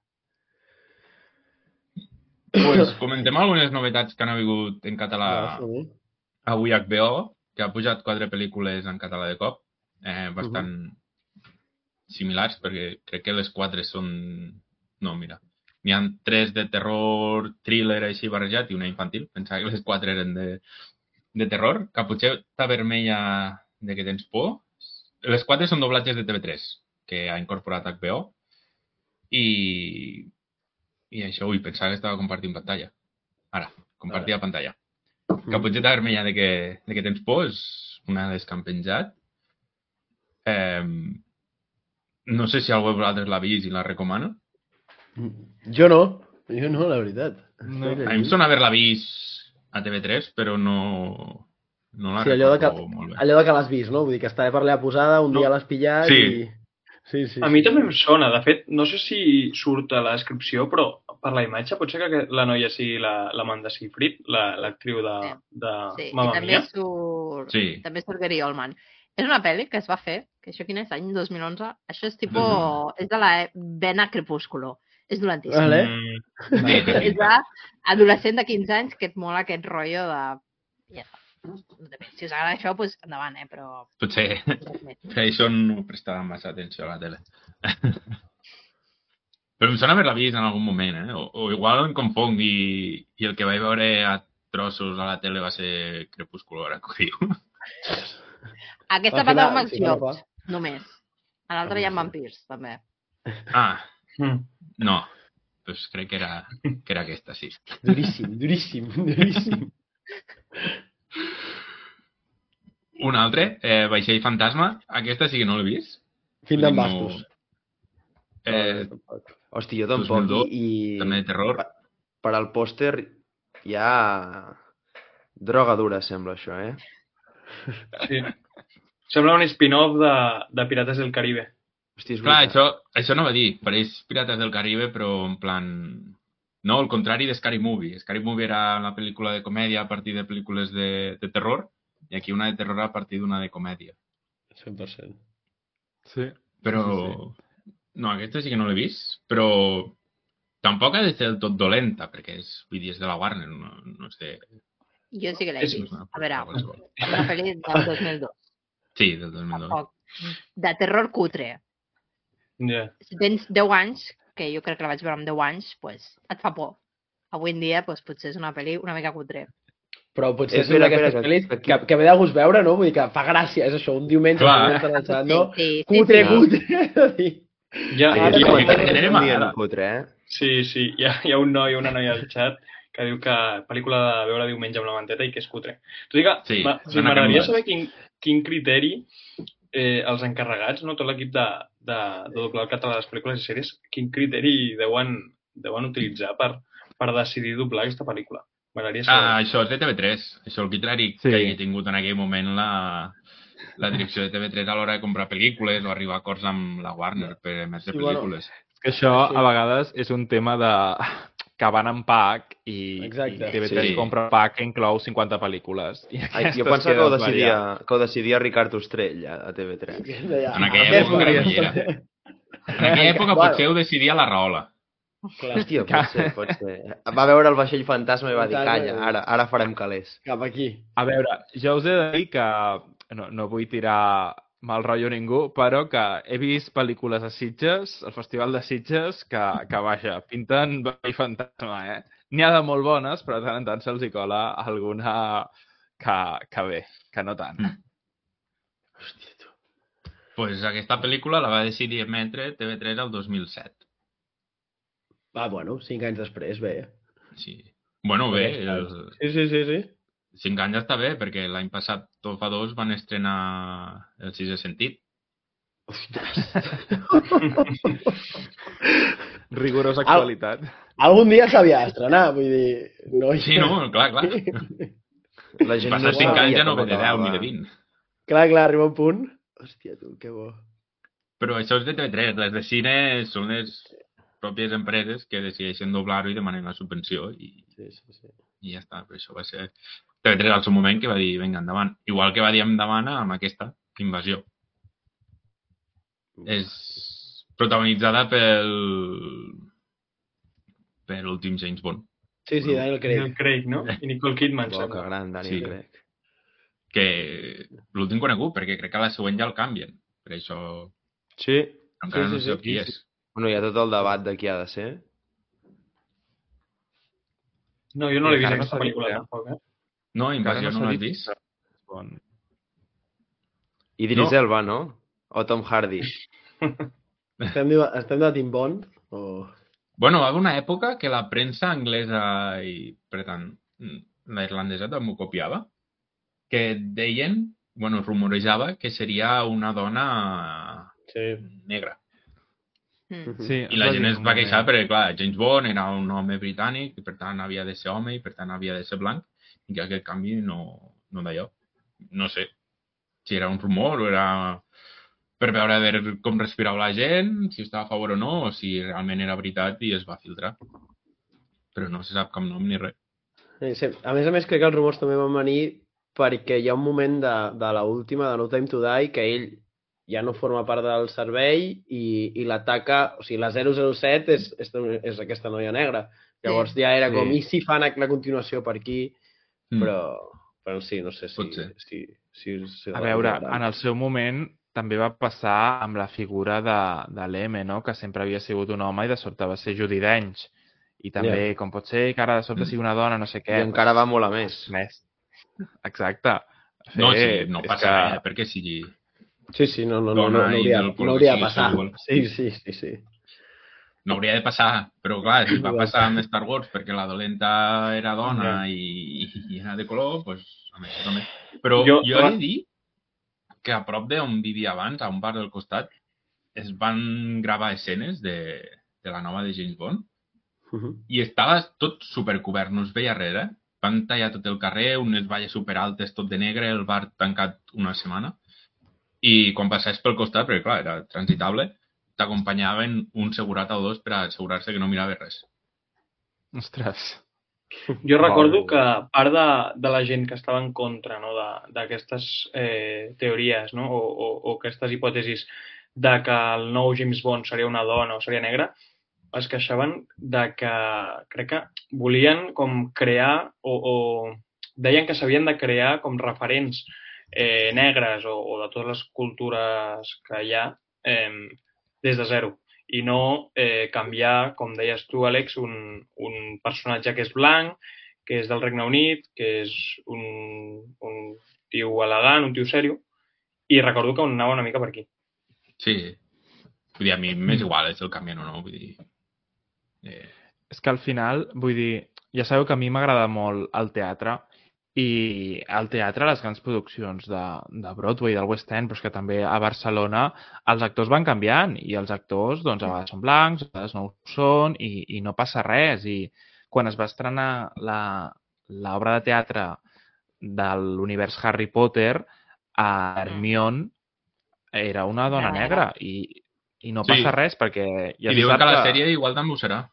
Pues comentem algunes novetats que han hagut en català avui HBO, que ha pujat 4 pel·lícules en català de cop, bastant similars, perquè crec que les 4 són... No, mira, n'hi ha 3 de terror, thriller així barrejat i una infantil. Pensava que les 4 eren de terror. Caputxeta vermella de que tens por. Les 4 són doblatges de TV3, que ha incorporat HBO. I això, pensava que estava compartint pantalla. Ara, compartir la pantalla. Caputxeta vermella de que tens por és una de les que han penjat. No sé si algú de vosaltres l'ha vist i la recomana. Jo no, la veritat. No. A mi em sona haver-la vist a TV3, però no la recordo molt bé. Allò de que l'has vist, no? Vull dir que estava per allà posada, un dia l'has pillat i... Sí. A mi també em sona. De fet, no sé si surt a la descripció, però per la imatge, pot ser que la noia sigui l'Amanda Seyfried, l'actriu de Sí, i Mamma també Mia. també surt Gary Oldman. És una pel·li que es va fer, que això quin és, any 2011? Això és és de la vena Crepúsculo. És dolentíssim. Vale. És d'adolescent de 15 anys que et mola aquest rotllo de... Ja està. Si us agrada això, doncs endavant, però... Potser per això no prestava massa atenció a la tele. Però em sona haver-la vist en algun moment, o igual em confonc i el que vaig veure a trossos a la tele va ser Crepúsculo, ara que ho diu. Aquesta va amb els llops, només. A l'altra hi ha vampirs, també. No. Doncs crec que era aquesta, sí. Duríssim. Un altre, Vaixell Fantasma. Aquesta sí que no l'he vist. Fill d'en Bastos. Hòstia, jo tampoc. 2002, I també de terror. Per al pòster hi ha droga dura, sembla això, Sí. Sembla un spin-off de Pirates del Caribe. Hòstia, és Clar, veritat. això no va dir. Pareix Pirates del Caribe, però en plan... No, el contrari de Scary Movie. Scary Movie era una pel·lícula de comèdia a partir de pel·lícules de terror, i aquí una de terror a partir d'una de comèdia. 100%. Sí. Però... Sí. No, aquesta sí que no l'he vist, però tampoc ha de ser del tot dolenta, perquè és de la Warner, no sé. Jo sí que l'he vist. A veure, qualsevol. una pel·li del 2002. Sí, del 2002. Tampoc. De terror cutre. Si tens 10 anys, que jo crec que la vaig veure amb 10 anys, doncs et fa por. Avui en dia potser és una pel·li una mica cutre. Però potser és una d'aquestes pel·lis que ve de gust veure, no? Vull dir que fa gràcia, és això, un diumenge cutre. Sí, hi ha un noi o una noia al xat que diu que pel·lícula de veure diumenge amb la manteta i que és cutre. Tot i que m'agradaria saber quin criteri els encarregats, no, tot l'equip de doblar el català de les pel·lícules i sèries, quin criteri deuen utilitzar per decidir doblar aquesta pel·lícula. M'agradaria saber. Això és de TV3. Això el criteri que hi ha tingut en aquell moment la direcció de TV3 a l'hora de comprar pel·lícules o arribar a acords amb la Warner per emetre pel·lícules. És que això a vegades és un tema de que van en pack i TV3 compra pack que inclou 50 pel·lícules. Jo pensava que ho decidia Ricard Ostrell a TV3. En aquella època no hi era. En aquella època potser ho decidia la Rahola. Hòstia, pot ser. Va veure el vaixell fantasma i va dir, calla, ara farem calés. Cap aquí. A veure, jo us he de dir que no vull tirar mal rotllo a ningú, però que he vist pel·lícules a Sitges, al Festival de Sitges, que vaja, pinten vaixell fantasma, N'hi ha de molt bones, però de tant en tant se'ls hi cola alguna que bé, que no tant. Hòstia, tu. Pues aquesta pel·lícula la va decidir emetre TV3 el 2007. Bueno, 5 anys després, bé. Sí. Bueno, bé. Sí. 5 anys està bé, perquè l'any passat, tot fa 2, van estrenar El sisè sentit. Ostres! Rigorosa actualitat. Algun dia s'havia d'estrenar, vull dir... Sí, no, clar. La gent passat 5 anys ja no ve de 10 ni de 20. Clar, arriba un punt. Hòstia, tu, que bo. Però això és de TV3, les de cine són les pròpies empreses que decideixen doblar-ho i demanen la subvenció i ja està. Per això va ser TV3 al seu moment que va dir, vinga, endavant. Igual que va dir endavant amb aquesta, Invasió. És protagonitzada per l'últim James Bond. Sí, Daniel Craig. Daniel Craig, no? I Nicole Kidman. Que gran, Daniel Craig. Que l'últim conegut, perquè crec que la següent ja el canvien. Per això... Sí. Encara no sé qui és. Bueno, hi ha tot el debat de qui ha de ser. No, jo no l'he vist aquesta pel·lícula tampoc, No, Invasió no l'has vist? Idris Elba, no? O Tom Hardy. Estem de Tim Bond? Bueno, va haver una època que la premsa anglesa i, per tant, la irlandesa també ho copiava, que deien, rumorejava que seria una dona negra. Sí, I la gent es va queixar perquè, clar, James Bond era un home britànic i per tant havia de ser home i per tant havia de ser blanc i que aquest canvi no d'allò. No sé si era un rumor o era per veure com respirava la gent, si estava a favor o no, o si realment era veritat i es va filtrar. però no se sap cap nom ni res. Sí. A més, crec que els rumors també van venir perquè hi ha un moment de l'última, de No Time to Die, que ell ja no forma part del servei i l'ataca, o sigui, la 007 és aquesta noia negra. Llavors ja era com, i si fan la continuació per aquí, però sí, no sé si a veure, en el seu moment també va passar amb la figura de l'M, no? Que sempre havia sigut un home i de sobte va ser Judi Dench. I també, com pot ser que ara de sobte sigui una dona, no sé què. I encara va molar més. Exacte. No, sí, no passa res, perquè sigui... Sí, no hauria de passar. Sí. No hauria de passar, però clar, si va passar amb Star Wars perquè la dolenta era dona i era de color, doncs amb això també. Però jo he de dir que a prop d'on vivia abans, a un bar del costat, es van gravar escenes de la nova de James Bond i estava tot supercobert, no es veia res, eh? Van tallar tot el carrer, unes valles superaltes, tot de negre, el bar tancat una setmana. I quan passaves pel costat, perquè clar, era transitable, t'acompanyaven un segurata o dos per assegurar-se que no mirava res. Ostres. Jo recordo que part de la gent que estava en contra, no, d'aquestes teories, no, o aquestes hipòtesis de que el nou James Bond seria una dona o seria negra, es queixaven de que, crec que volien com crear o deien que s'havien de crear com referents negres o de totes les cultures que hi ha des de zero i no canviar, com deies tu, Àlex, un personatge que és blanc, que és del Regne Unit, que és un tio elegant, un tio sèrio, i recordo que anava una mica per aquí. Sí, vull dir, a mi m'és igual si el canvien o no, vull dir... És que al final, vull dir, ja sabeu que a mi m'agrada molt el teatre i al teatre, les grans produccions de Broadway, del West End, però és que també a Barcelona els actors van canviant i els actors doncs a vegades són blancs, a vegades no ho són i no passa res. I quan es va estrenar l'obra de teatre de l'univers Harry Potter, Hermione era una dona negra i no passa res perquè... Ja I diuen que la sèrie igual també ho serà.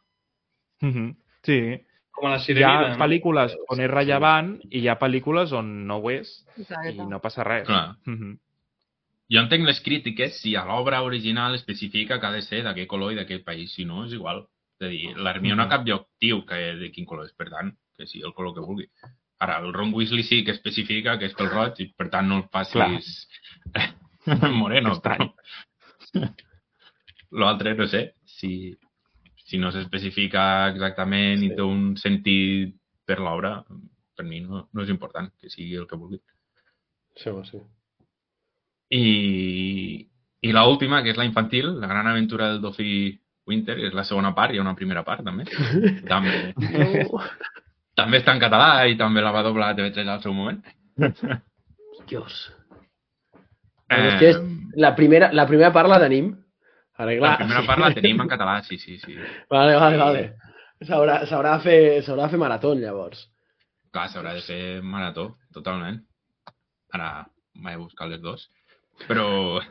Sí. Com a la Sirenida. Hi ha pel·lícules on és rellevant i hi ha pel·lícules on no ho és i no passa res. Clar. Jo entenc les crítiques si a l'obra original especifica que ha de ser d'aquest color i d'aquest país. Si no, és igual. És a dir, l'Hermione a cap lloc diu que de quin color és, per tant, que sigui el color que vulgui. Ara, el Ron Weasley sí que especifica que és pel roig i, per tant, no el facis moreno. L'altre, no sé, si no s'especifica exactament i té un sentit per l'obra, per mi no és important que sigui el que vulgui. Sí. I l'última, que és la infantil, la gran aventura del Dofí Winter, és la segona part, hi ha una primera part també. També està en català i també la va doblar a TV3 al seu moment. Dios. La primera part la tenim. La primera part la tenim en català, sí. Vale. S'haurà de fer marató, llavors. Clar, s'haurà de fer marató, totalment. Ara vaig a buscar les dos. Però...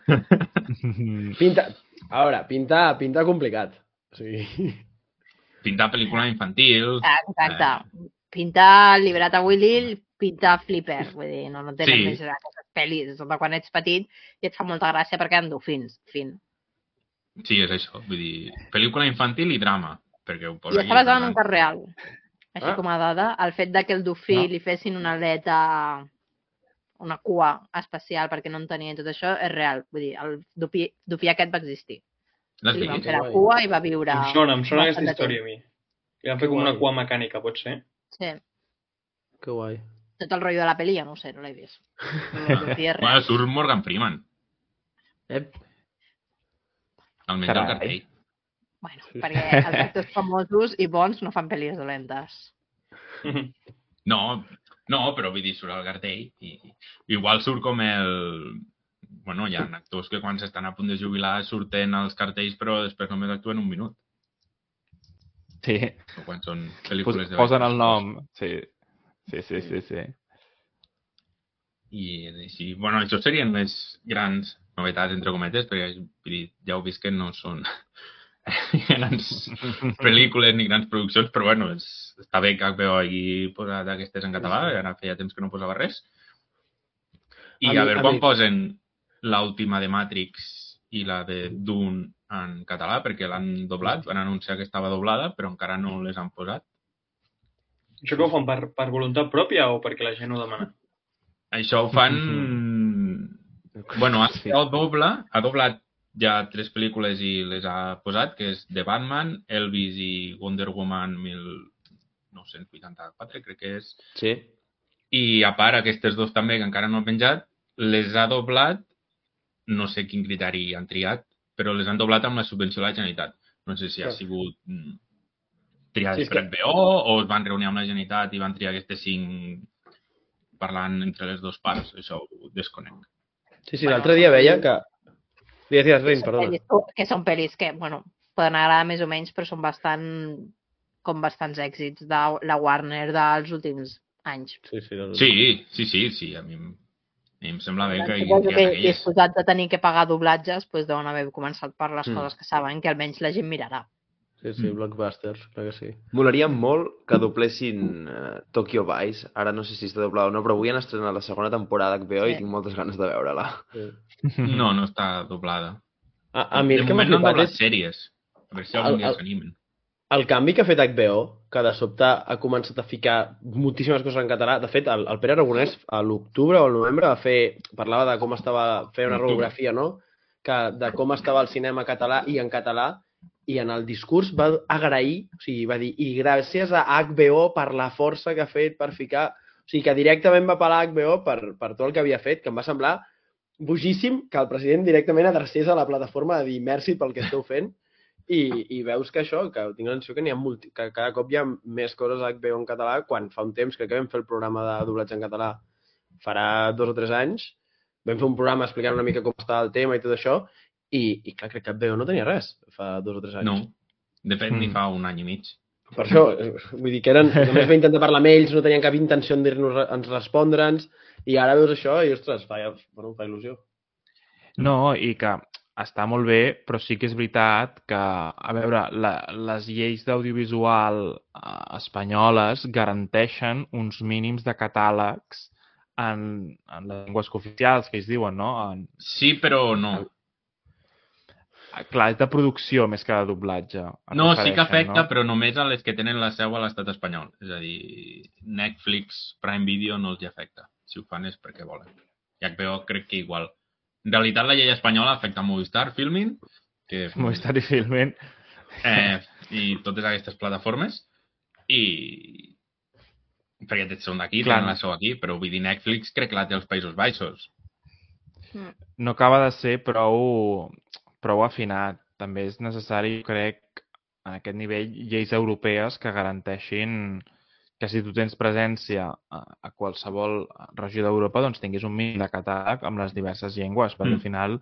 Pinta complicat. O sigui... Pintar pel·lícula infantil... Exacte. Pintar Liberata Willy, pintar Flipper. Vull dir, no tenen més aquestes pel·lis. De quan ets petit i et fa molta gràcia perquè eren dofins. Fin. Sí, és això. Vull dir, pel·lícula infantil i drama. Perquè ho posa I està basada en un cas real. Així com a dada, el fet que el dofí li fessin una aleta, una cua especial perquè no en tenia tot això, és real. Vull dir, el dofí aquest va existir. Li van fer la cua i va viure... Em sona aquesta història a mi. Li van fer com una cua mecànica, pot ser? Sí. Que guai. Tot el rotllo de la pel·li, no ho sé, no l'he vist. Bueno, surt Morgan Freeman. Almenys el cartell. Bueno, perquè els actors famosos i bons no fan pel·lis dolentes. No, però vull dir, surt el cartell i igual surt com el... Bueno, hi ha actors que quan s'estan a punt de jubilar surten als cartells però després només actuen un minut. Sí. O quan són pel·lícules de... Posen el nom, sí. I així, bueno, això serien les grans novetats, entre cometes, perquè ja heu vist que no són grans pel·lícules ni grans produccions, però bueno, està bé que HBO hagi posat aquestes en català, i ara feia temps que no posava res. I a veure quan posen l'última de Matrix i la de Dune en català, perquè l'han doblat, van anunciar que estava doblada, però encara no les han posat. Això que ho fan per voluntat pròpia o perquè la gent ho demana? Això ho fan... Bueno, ha doblat ja 3 pel·lícules i les ha posat, que és The Batman, Elvis i Wonder Woman 1984, crec que és. Sí. I a part, aquestes dos també, que encara no han penjat, les ha doblat, no sé quin criteri han triat, però les han doblat amb la subvenció de la Generalitat. No sé si ha sigut triades per HBO o es van reunir amb la Generalitat i van triar aquestes 5 parlant entre les dues parts. Això ho desconec. Sí, l'altre dia veia que... Digues, Rein, perdona. Que són pel·lis que, bueno, poden agradar més o menys, però són bastants èxits de la Warner dels últims anys. Sí. A mi em sembla bé que... Que disposats de tenir que pagar doblatges, doncs deuen haver començat per les coses que saben que almenys la gent mirarà. Sí, blockbusters, crec que sí. Molaria molt que doblessin Tokyo Vice. Ara no sé si està doblada o no, però avui han estrenat la segona temporada d'HBO i tinc moltes ganes de veure-la. No està doblada. A mi el que m'ha flipat és... De moment no han doblat és... sèries. A veure si algun dia s'animen. El canvi que ha fet HBO, que de sobte ha començat a ficar moltíssimes coses en català. De fet, el Pere Aragonès, a l'octubre o al novembre, parlava de com estava... Feia una radiografia, no? De com estava el cinema català i en català, i en el discurs va agrair, o sigui, va dir, i gràcies a HBO per la força que ha fet per ficar... O sigui, que directament va apel·lar a HBO per tot el que havia fet, que em va semblar bojíssim que el president directament adrecés a la plataforma de dir merci pel que esteu fent i veus que això, que tinc la sensació que n'hi ha que cada cop hi ha més coses a HBO en català, quan fa un temps, crec que vam fer el programa de doblatge en català farà 2 o 3 anys, vam fer un programa explicant una mica com estava el tema i tot això, i clar, crec que HBO no tenia res fa 2 o 3 anys. No, de fet ni fa un any i mig. Per això, vull dir que només va intentar parlar amb ells, no tenien cap intenció en dir-nos respondre'ns, i ara veus això i, ostres, fa il·lusió. No, i que està molt bé, però sí que és veritat que, a veure, les lleis d'audiovisual espanyoles garanteixen uns mínims de catàlegs en les llengües cooficials, que ells diuen, no? Sí, però no. Clar, és de producció més que de doblatge. No, sí que afecta, no? Però només a les que tenen la seu a l'estat espanyol. És a dir, Netflix, Prime Video no els hi afecta. Si ho fan és perquè volen. I HBO crec que igual. En realitat la llei espanyola afecta Movistar Filmin, que... Movistar i Filmin. I totes aquestes plataformes. I... perquè són d'aquí, tenen la seu aquí, però vull dir, Netflix crec que la té als Països Baixos. No acaba de ser prou afinat. També és necessari, crec, en aquest nivell, lleis europees que garanteixin que si tu tens presència a qualsevol regió d'Europa, doncs tinguis un mínim de catàleg amb les diverses llengües, perquè al final,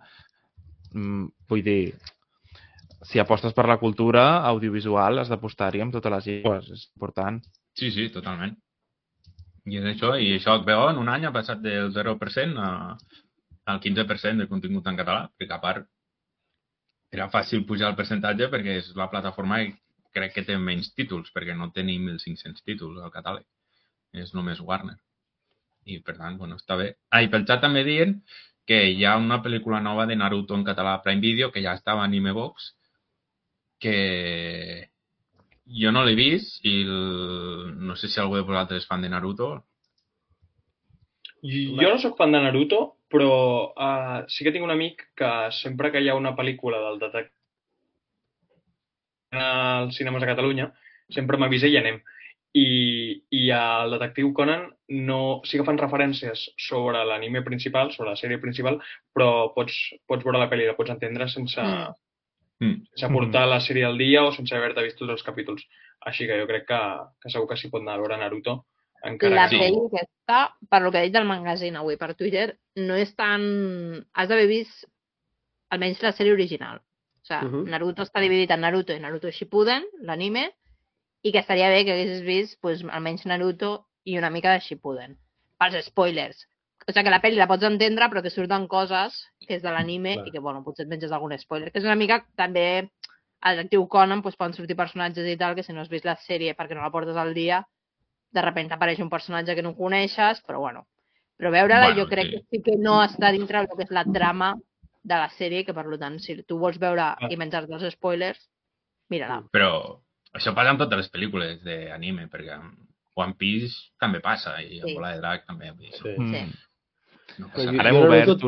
vull dir, si apostes per la cultura audiovisual has d'apostar-hi amb totes les llengües, és important. Sí, totalment. I és això, i això HBO en un any ha passat del 0% al 15% de contingut en català, perquè a part era fàcil pujar el percentatge perquè és la plataforma que crec que té menys títols, perquè no té ni 1.500 títols al catàleg. És només Warner. I, per tant, bueno, està bé. I pel xat també diuen que hi ha una pel·lícula nova de Naruto en català a Prime Video, que ja estava a Animebox, que jo no l'he vist i no sé si algú de vosaltres és fan de Naruto. Jo no sóc fan de Naruto, però sí que tinc un amic que sempre que hi ha una pel·lícula del detectiu als cinemes a Catalunya, sempre m'avisa i anem. I al detectiu Conan sí que fan referències sobre l'anime principal, sobre la sèrie principal, però pots veure la pel·li, la pots entendre sense portar la sèrie al dia o sense haver-te vist tots els capítols. Així que jo crec que segur que s'hi pot anar a veure Naruto. La pel·li aquesta, per lo que he dit del magazine avui per Twitter, no és tan... Has d'haver vist almenys la sèrie original. O sigui, Naruto està dividit en Naruto i Naruto Shippuden, l'anime, i que estaria bé que haguessis vist pues, almenys Naruto i una mica de Shippuden. Pels spoilers. O sigui que la pel·li la pots entendre, però que surten coses que és de l'anime i que, bueno, potser et menges algun spoiler. Que és una mica també al Detectiu Conan doncs, poden sortir personatges i tal, que si no has vist la sèrie perquè no la portes al dia, de repente apareix un personatge que no coneixes, però bueno. Però veure-la jo crec que sí que no està dintre del que és la trama de la sèrie, que per tant, si tu vols veure i menjar-te els spoilers, mira-la. Però això passa amb totes les pel·lícules d'anime, perquè One Piece també passa, i amb Bola de Drac també. Sí. No passa Ara hem obert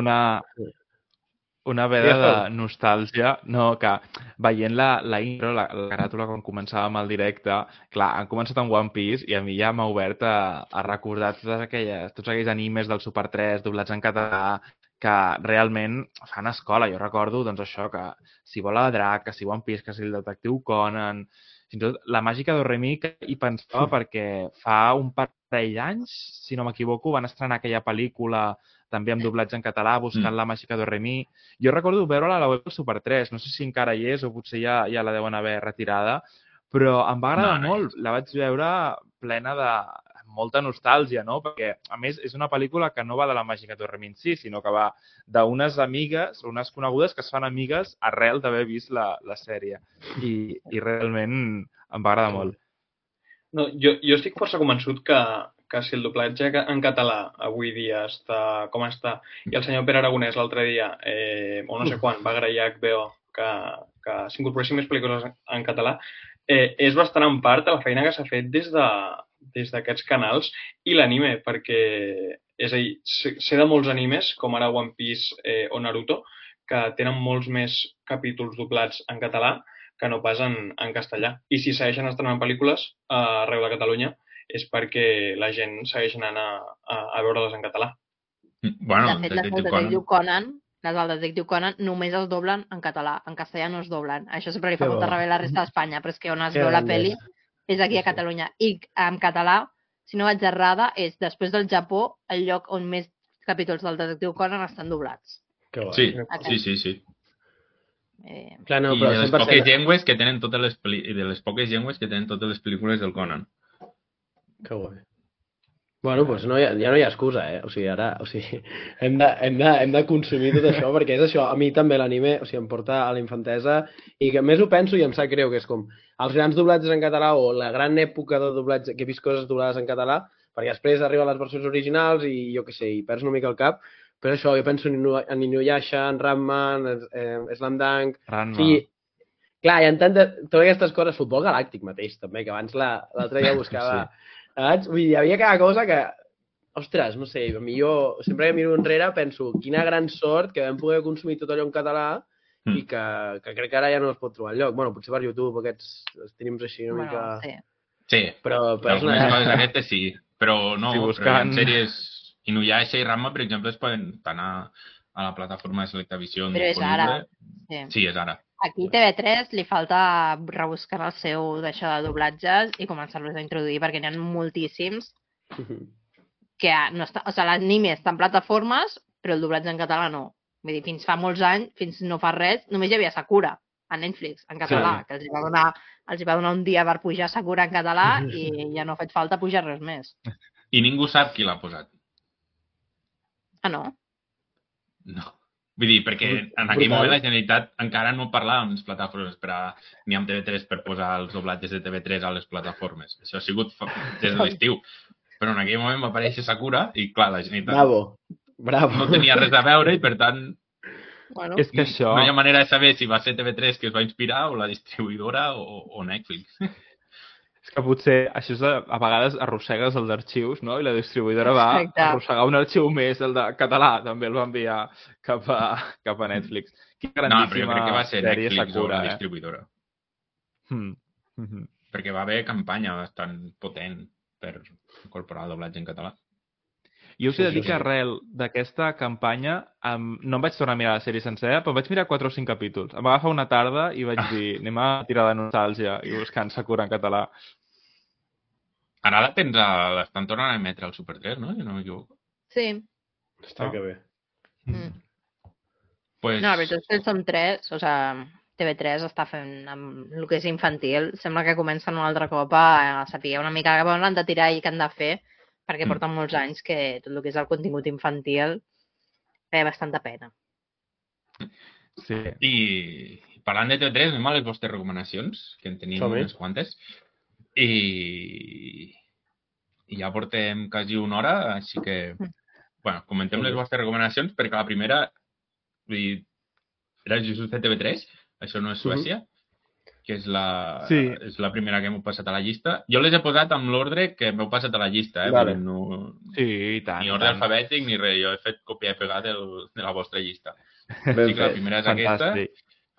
una veda de nostàlgia, no, que veient la intro, la caràtula quan començàvem el directe, clar, han començat amb One Piece i a mi ja m'ha obert a recordar tots aquells animes del Super 3 doblats en català que realment fan escola. Jo recordo, doncs això, que si Bola de Drac, que si One Piece, que si el Detectiu Conan, fins i tot la màgica d'Oremi, que hi pensava perquè fa un parell d'anys, si no m'equivoco, van estrenar aquella pel·lícula també amb doblatge en català, buscant la màgica d'Oremi. Jo recordo veure-la a la web del Super 3, no sé si encara hi és o potser ja la deuen haver retirada, però em va agradar molt. La vaig veure plena de molta nostàlgia, no? Perquè, a més, és una pel·lícula que no va de la màgica d'Oremi en si, sinó que va d'unes amigues, unes conegudes que es fan amigues arrel d'haver vist la sèrie. I realment em va agradar molt. No, jo estic força convençut que si el doblatge en català avui dia està com està, i el senyor Pere Aragonès l'altre dia, o no sé quan, va agrair a HBO que s'incorporessin més pel·lícules en català, és bastant en part la feina que s'ha fet des d'aquests canals i l'anime, perquè, és a dir, sé de molts animes, com ara One Piece o Naruto, que tenen molts més capítols doblats en català que no pas en castellà. I si segueixen estrenant pel·lícules arreu de Catalunya és perquè la gent segueix anant a veure-les en català. Bueno, de fet, les del Detectiu Conan només es doblen en català, en castellà no es doblen. Això sempre li fa molta ràbia a la resta d'Espanya, però és que on es veu la pel·li és aquí a Catalunya. I en català, si no vaig errada, és després del Japó el lloc on més capítols del Detectiu Conan estan doblats. Sí. Clar, no, I de les poques llengües que tenen totes les pel·lícules del Conan. Que guai. Bueno, doncs ja no hi ha excusa, O sigui, ara, hem de consumir tot això, perquè és això, a mi també l'anime, em porta a la infantesa, i que més ho penso i em sap greu, que és com els grans doblatges en català o la gran època de doblatge, que he vist coses doblades en català, perquè després arriben les versions originals i jo què sé, i perds una mica el cap, però això, jo penso en Inuyasha, en Ranma, en Slam Dunk... Sí, clar, hi ha totes aquestes coses, Futbol Galàctic mateix, també, que abans l'altre dia buscava... Vull dir, hi havia cada cosa que... Ostres, no sé, a mi jo sempre que miro enrere penso quina gran sort que vam poder consumir tot allò en català i que crec que ara ja no es pot trobar enlloc. Bueno, potser per YouTube aquests streams així una mica... Sí, però algunes coses d'aquestes sí, però no, però en sèries Inuyasha i Ranma, per exemple, es poden anar a la plataforma de Selectavisió. Però és ara. Sí, és ara. Aquí TV3 li falta rebuscar el seu d'això de doblatges i començar-los a introduir, perquè n'hi ha moltíssims que no està... O sigui, l'anime està en plataformes, però el doblatge en català no. Vull dir, fins fa molts anys, fins no fa res, només hi havia Sakura a Netflix, en català, que els va donar un dia per pujar Sakura en català i ja no ha fet falta pujar res més. I ningú sap qui l'ha posat. Ah, no? No. Vull dir, perquè en aquell moment la Generalitat encara no parlava amb les plataformes ni amb TV3 per posar els doblatges de TV3 a les plataformes. Això ha sigut des de l'estiu. Però en aquell moment va aparèixer Sakura i, clar, la Generalitat no tenia res a veure i, per tant, és que això... no hi ha manera de saber si va ser TV3 que es va inspirar o la distribuïdora o Netflix. És que potser això a vegades arrossegues el d'arxius, no? I la distribuïdora va arrossegar un arxiu més, el de català, també el va enviar cap a Netflix. Quina grandíssima no, però jo crec que va ser Netflix Sakura, o la distribuïdora. Perquè va haver campanya bastant potent per incorporar el doblatge en català. Jo us he de dir que arrel d'aquesta campanya no em vaig tornar a mirar la sèrie sencera, però vaig mirar 4 o 5 capítols. Em va agafar una tarda i vaig dir, anem a tirar de nostàlgia i buscant Sakura en català. Ara l'estan tornant a emetre al Super 3, no? Si no m'equivoco. Sí. Està que bé. No, la veritat és que som 3, o sigui, TV3 està fent amb el que és infantil. Sembla que comencen un altre cop a saber una mica on han de tirar i què han de fer, perquè porten molts anys que tot el que és el contingut infantil té bastanta pena. Sí. I parlant de TV3, anem a les vostres recomanacions, que en tenim Som-hi. unes quantes. I ja portem quasi una hora, així que, bueno, comentem les vostres recomanacions, perquè la primera, vull dir, era just de TV3, això no és Suècia, que és és la primera que m'heu passat a la llista. Jo les he posat amb l'ordre que m'heu passat a la llista, Vale. No, Sí, i tant. ni ordre alfabètic ni res, jo he fet copia i pegar de la vostra llista. Ben Així que la fet. primera és aquesta. Fantàstic.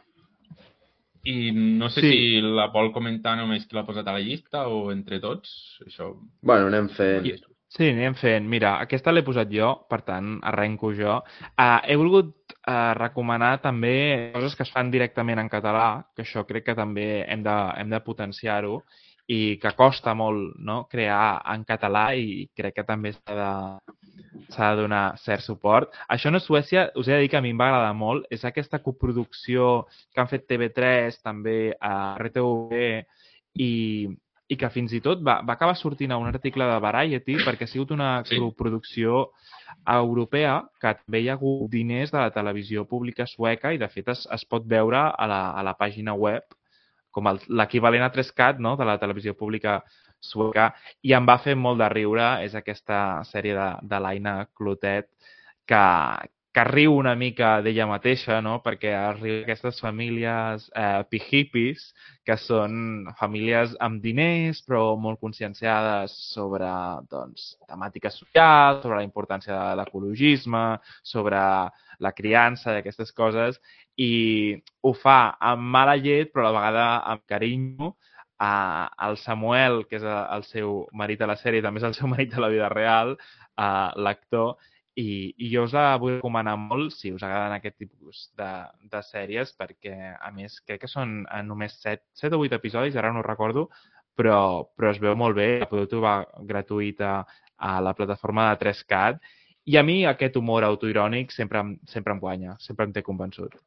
I no sé Sí. si la vol comentar només qui l'ha posat a la llista o entre tots. Això... Bueno, anem fent. Sí, anem fent. Mira, aquesta l'he posat jo, per tant, arrenco jo. He volgut recomanar també coses que es fan directament en català, que això crec que també hem de potenciar-ho, i que costa molt, no?, crear en català, i crec que també s'ha de donar cert suport. Això no és Suècia, us he de dir que a mi em va agradar molt. És aquesta coproducció que han fet TV3, també a RTV, i que fins i tot va acabar sortint a un article de Variety perquè ha sigut una coproducció europea, que també hi ha hagut diners de la televisió pública sueca, i de fet es pot veure a la pàgina web com l'equivalent a 3CAT, no?, de la televisió pública sueca, i em va fer molt de riure. És aquesta sèrie de l'Aina Clotet que riu una mica d'ella mateixa, no?, perquè riu aquestes famílies pijipis, que són famílies amb diners però molt conscienciades sobre, doncs, temàtiques socials, sobre la importància de l'ecologisme, sobre la criança i aquestes coses, i ho fa amb mala llet però a la vegada amb carinyo. El Samuel, que és el seu marit a la sèrie, també és el seu marit a la vida real, l'actor, i jo us la vull recomanar molt si us agraden aquest tipus de sèries, perquè a més crec que són només 7 o 8 episodis, ara no ho recordo, però es veu molt bé, la podeu trobar gratuïta a la plataforma de 3CAT, i a mi aquest humor autoirònic sempre em guanya, sempre em té convençut.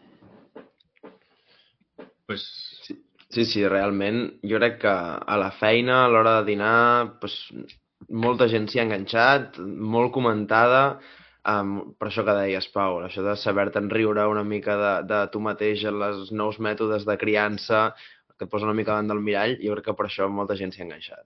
Pues... Sí, realment, jo crec que a la feina, a l'hora de dinar, pues, molta gent s'hi ha enganxat, molt comentada, per això que deies, Pau, això de saber-te'n riure una mica de tu mateix, els nous mètodes de criança, que et posa una mica davant del mirall, jo crec que per això molta gent s'hi ha enganxat.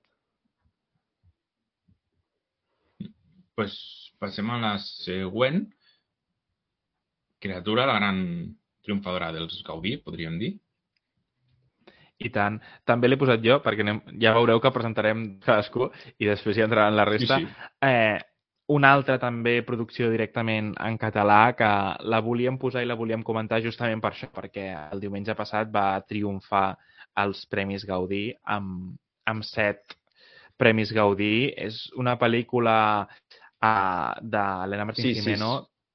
Pues passem a la següent. Criatura, la gran triomfadora dels Gaudí, podríem dir. I tant. També l'he posat jo, perquè ja veureu que presentarem cadascú i després ja entraran la resta. Sí. Una altra també producció directament en català, que la volíem posar i la volíem comentar justament per això, perquè el diumenge passat va triomfar als Premis Gaudí amb 7 Premis Gaudí. És una pel·lícula d'Helena Martín Jimeno.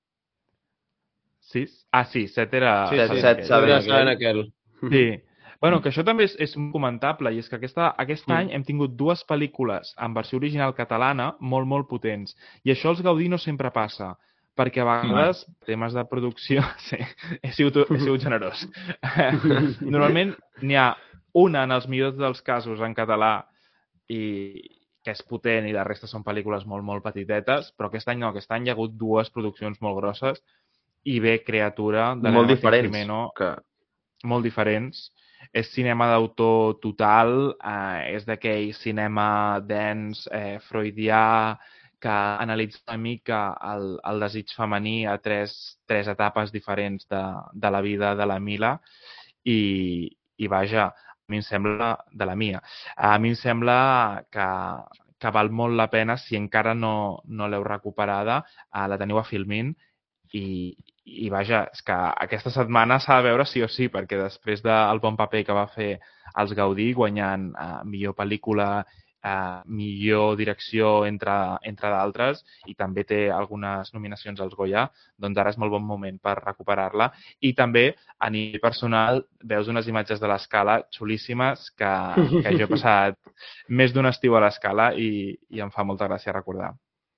6? Ah, sí, 7 era... 7 saben aquell. Sí. Bueno, que això també és comentable, i és que aquest any hem tingut 2 pel·lícules en versió original catalana molt, molt potents. I això als Gaudí no sempre passa, perquè a vegades temes de producció... Sí, he sigut generós. Normalment n'hi ha una, en els millors dels casos, en català, i que és potent, i la resta són pel·lícules molt, molt petitetes, però aquest any no, aquest any hi ha hagut 2 produccions molt grosses, i bé, Criatura, de molt Martín diferents, Jimeno, que... molt diferents. És cinema d'autor total, és d'aquell cinema dens, freudià, que analitza una mica el desig femení a tres etapes diferents de la vida de la Mila, i vaja, a mi em sembla, de la Mia, a mi em sembla que val molt la pena, si encara no l'heu recuperada, la teniu a Filmin, i vaja, és que aquesta setmana s'ha de veure sí o sí, perquè després del bon paper que va fer els Gaudí, guanyant millor pel·lícula, millor direcció, entre d'altres, i també té algunes nominacions als Goya, doncs ara és molt bon moment per recuperar-la. I també, a nivell personal, veus unes imatges de l'Escala xulíssimes que jo he passat més d'un estiu a l'Escala i em fa molta gràcia recordar.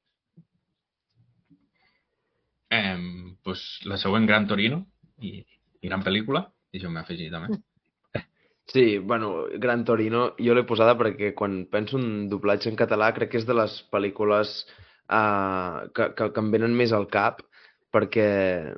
Pues la següent, Gran Torino, i gran pel·lícula, i això m'ha afegit també. Sí, bueno, Gran Torino jo l'he posada perquè quan penso en doblatge en català crec que és de les pel·lícules que em venen més al cap, perquè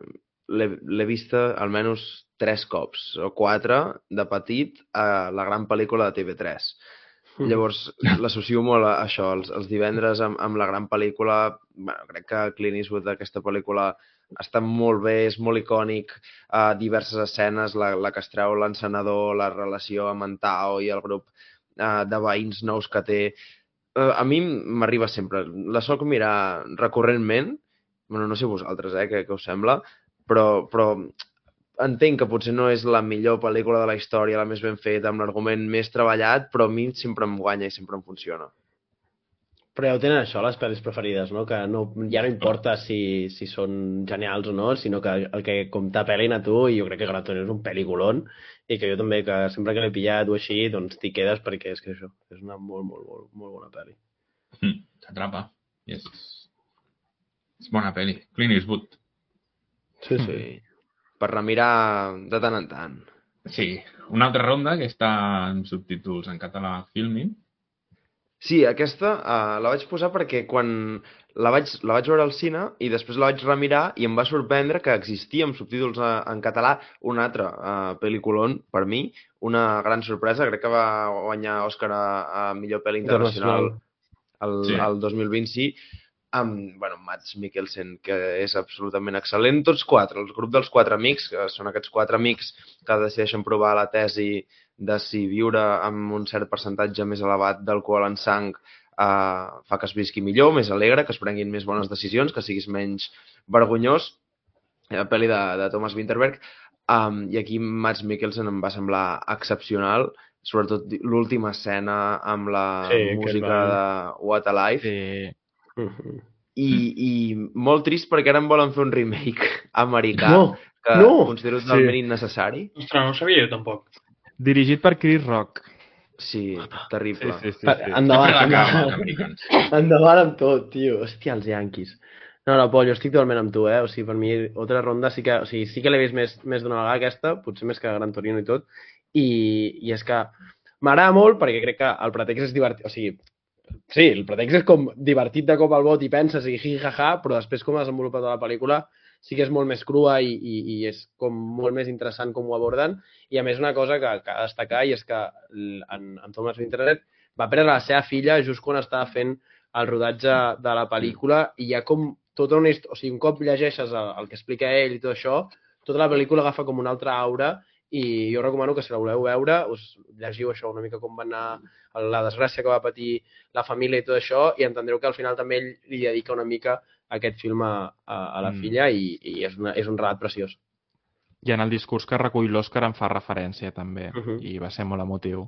l'he vista almenys 3 cops o 4 de petit a la gran pel·lícula de TV3. Llavors, l'associo molt a això, els divendres amb la gran pel·lícula. Bueno, crec que Clint Eastwood d'aquesta pel·lícula està molt bé, és molt icònic, diverses escenes, la que es treu l'encenedor, la relació amb en Tao i el grup de veïns nous que té. A mi m'arriba sempre. La soc mirar recurrentment, bueno, no sé vosaltres, què us sembla, però entenc que potser no és la millor pel·lícula de la història, la més ben feta, amb l'argument més treballat, però a mi sempre em guanya i sempre em funciona. Però ja ho tenen això, les pel·lis preferides, no? Que ja no importa si són genials o no, sinó que el que com t'apel·lin a tu, i jo crec que Gran Torino és un pel·liculón, i que jo també, que sempre que l'he pillat o així, doncs t'hi quedes perquè és que això, és una molt, molt, molt, molt bona pel·li. T'atrapa. És bona pel·li. Clint Eastwood. Sí. Per remirar de tant en tant. Sí. Una altra ronda que està en subtítols en català Filmin. Sí, aquesta la vaig posar perquè quan la vaig veure al cine i després la vaig remirar i em va sorprendre que existia amb subtítols en català un altre pel·lículon, per mi, una gran sorpresa. Crec que va guanyar Òscar a millor pel·li internacional el 2020, sí. Amb Mads Mikkelsen, que és absolutament excel·lent. Tots 4, el grup dels 4 amics, que són aquests 4 amics que decideixen provar la tesi de si viure amb un cert percentatge més elevat d'alcohol en sang fa que es visqui millor, més alegre, que es prenguin més bones decisions, que siguis menys vergonyós. La pel·li de Thomas Vinterberg. I aquí Mads Mikkelsen em va semblar excepcional, sobretot l'última escena amb la música de What a Life. I molt trist perquè ara en volen fer un remake americà que considero totalment innecessari. Ostres, no ho sabia jo tampoc. Dirigit per Chris Rock. Sí, terrible. Sí. Endavant amb tot, tio. Hòstia, els Yankees. No, Pol, jo estic totalment amb tu, O sigui, per mi, altra ronda sí que l'he vist més d'una vegada aquesta, potser més que Gran Torino i tot, i és que m'agrada molt perquè crec que el pretext és divertit, o sigui, sí, el pretext és com divertit de cop al bot i penses i hi-hi-ha-ha, però després com desenvolupa tota la pel·lícula sí que és molt més crua i és com molt més interessant com ho aborden. I a més una cosa que ha de destacar i és que en Thomas Vinterberg va perdre la seva filla just quan estava fent el rodatge de la pel·lícula i hi ha com tota una història, o sigui, un cop llegeixes el que explica ell i tot això, tota la pel·lícula agafa com una altra aura i jo recomano que si la voleu veure us llegiu això una mica com va anar la desgràcia que va patir la família i tot això i entendreu que al final també ell li dedica una mica aquest film a la filla i és un relat preciós. I en el discurs que recull l'Òscar en fa referència també i va ser molt emotiu.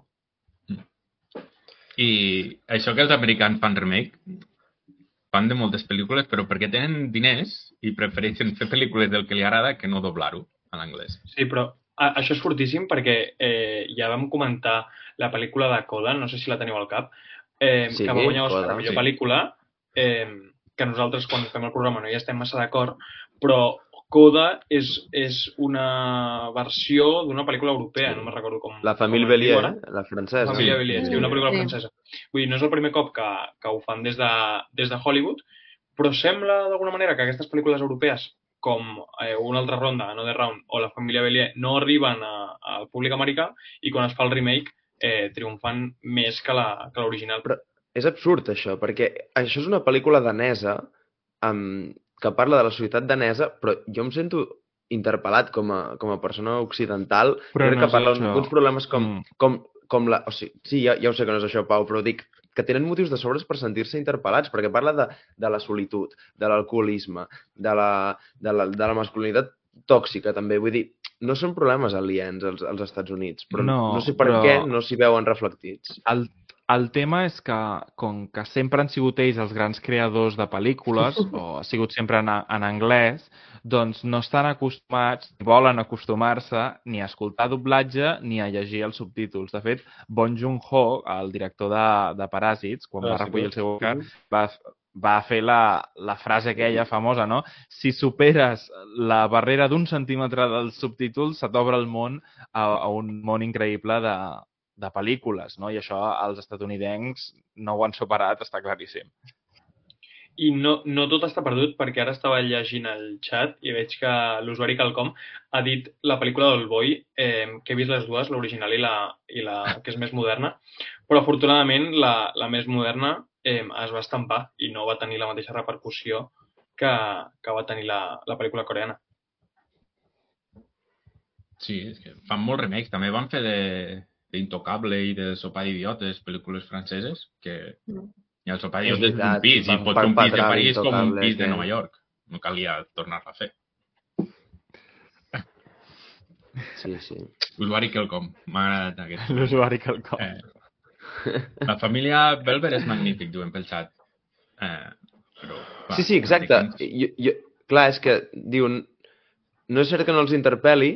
I això que els americans fan remake, fan de moltes pel·lícules, però perquè tenen diners i prefereixen fer pel·lícules del que li agrada que no doblar-ho a l'anglès. Sí, però això és fortíssim perquè ja vam comentar la pel·lícula de Coda, no sé si la teniu al cap, que va guanyar Òscar a millor pel·lícula, que nosaltres quan fem el programa no hi estem massa d'acord, però Coda és una versió d'una pel·lícula europea, no me'n recordo com... La Famille Bélier, la francesa. La Famille Bélier, sí, una pel·lícula francesa. Vull dir, no és el primer cop que ho fan des de Hollywood, però sembla d'alguna manera que aquestes pel·lícules europees com una altra ronda, Another Round o La Família Bélier, no arriben al públic americà i quan es fa el remake triomfan més que l'original. Però és absurd això, perquè això és una pel·lícula danesa que parla de la societat danesa, però jo em sento interpel·lat com a persona occidental. Però crec que parla d'uns problemes com la... O sigui, sí, ja ho sé que no és això, Pau, però dic que tenen motius de sobres per sentir-se interpel·lats, perquè parla de la solitud, de l'alcoholisme, de la masculinitat tòxica, també. Vull dir, no són problemes aliens als Estats Units, però no sé per què no s'hi veuen reflectits. El tema és que, com que sempre han sigut ells els grans creadors de pel·lícules, o ha sigut sempre en anglès, doncs no estan acostumats, ni volen acostumar-se ni a escoltar doblatge ni a llegir els subtítols. De fet, Bong Joon-ho, el director de Paràsits, quan va recollir el seu Oscar, va fer la frase aquella famosa, no? Si superes la barrera d'1 centímetre dels subtítols, se t'obre el món a un món increïble de pel·lícules, no? I això els estatunidencs no ho han superat, està claríssim. I no tot està perdut, perquè ara estava llegint el xat i veig que l'usuari Calcom ha dit la pel·lícula d'Oldboy, que he vist les dues, l'original i la que és més moderna, però afortunadament la més moderna es va estampar i no va tenir la mateixa repercussió que va tenir la pel·lícula coreana. Sí, és que fan molts remakes. També van fer d'Intocable i de Sopar d'idiotes, pel·lícules franceses, que i el sopar d'idiotes és un pis, i pot ser un pis de París com un pis de Nova York. No calia tornar-la a fer. Sí. Usuari Quelcom. M'ha agradat aquest. L'usuari Quelcom. La família Belver és magnífic, diuen pel xat. Però, clar, Sí, exacte. Clar, és que diuen... No és cert que no els interpel·li.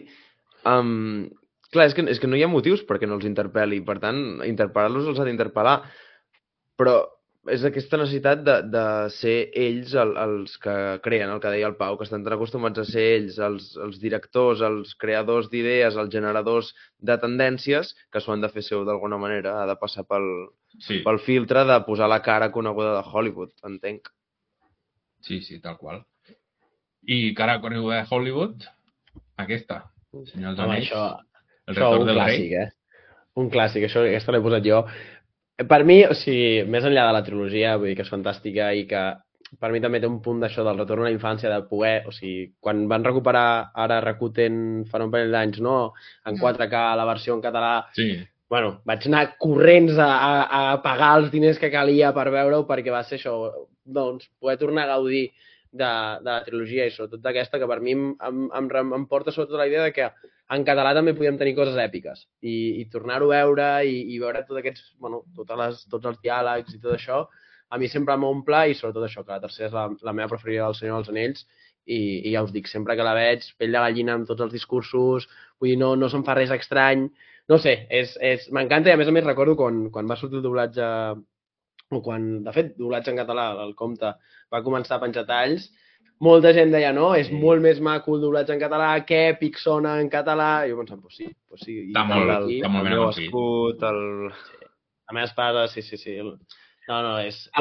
Clar, és que no hi ha motius perquè no els interpel·li. Per tant, interpel·lar-los els ha d'interpel·lar. Però és aquesta necessitat de ser ells els que creen, el que deia el Pau, que estan tan acostumats a ser ells, els directors, els creadors d'idees, els generadors de tendències, que s'ho han de fer seu d'alguna manera, ha de passar pel filtre de posar la cara coneguda de Hollywood, entenc. Sí, tal qual. I cara coneguda de Hollywood, aquesta, Senyor dels Anells, El retorn del rei. Un clàssic, aquesta l'he posat jo. Per mi, o sigui, més enllà de la trilogia, vull dir que és fantàstica i que per mi també té un punt d'això del retorn a la infància, de poder, o sigui, quan van recuperar ara Rakuten fa un parell d'anys, no? En 4K, la versió en català, bueno, vaig anar corrents a pagar els diners que calia per veure-ho perquè va ser això, doncs, poder tornar a gaudir de la trilogia i sobretot d'aquesta, que per mi em porta sobretot la idea de que en català també podíem tenir coses èpiques i tornar-ho a veure i veure tots aquests, bueno, tots els diàlegs i tot això, a mi sempre m'omple i sobretot això, que la tercera és la meva preferida del Senyor dels Anells i ja us dic, sempre que la veig, pell de gallina amb tots els discursos, vull dir, no se'm fa res estrany, no sé, m'encanta i a més recordo quan va sortir el doblatge, o quan, de fet, doblatge en català, el Comte va començar a penjar talls, molta gent deia, no, és molt més maco el doblatge en català, que èpic sona en català, i jo pensant, pues sí. Està molt ben aconseguit. La meva espada, sí. No,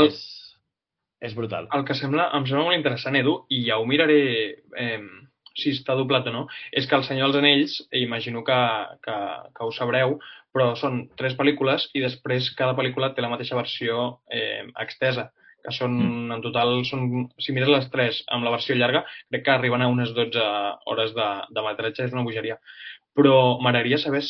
és brutal. El que em sembla molt interessant, Edu, i ja ho miraré si està doblat o no, és que El Senyor dels Anells, imagino que ho sabreu, però són 3 pel·lícules i després cada pel·lícula té la mateixa versió extesa, que en total, si mires les 3 amb la versió llarga, crec que arriben a unes 12 hores de metratge, és una bogeria. Però m'agradaria saber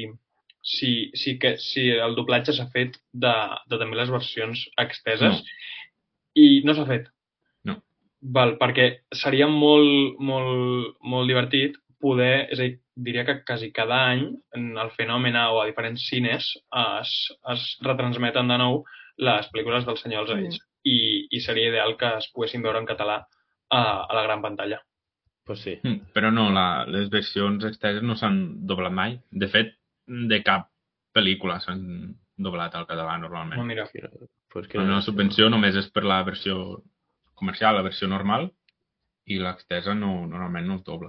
si el doblatge s'ha fet de també les versions exteses i no s'ha fet. No. Perquè seria molt divertit poder, és a dir, diria que quasi cada any al Fenòmena o a diferents cines es retransmeten de nou les pel·lícules del Senyor dels Anells i seria ideal que es poguessin veure en català a la gran pantalla. Pues sí. Però no, les versions externes no s'han doblat mai. De fet, de cap pel·lícula s'han doblat al català normalment. No, mira. La subvenció només és per la versió comercial, la versió normal, i l'extesa normalment no es dobla.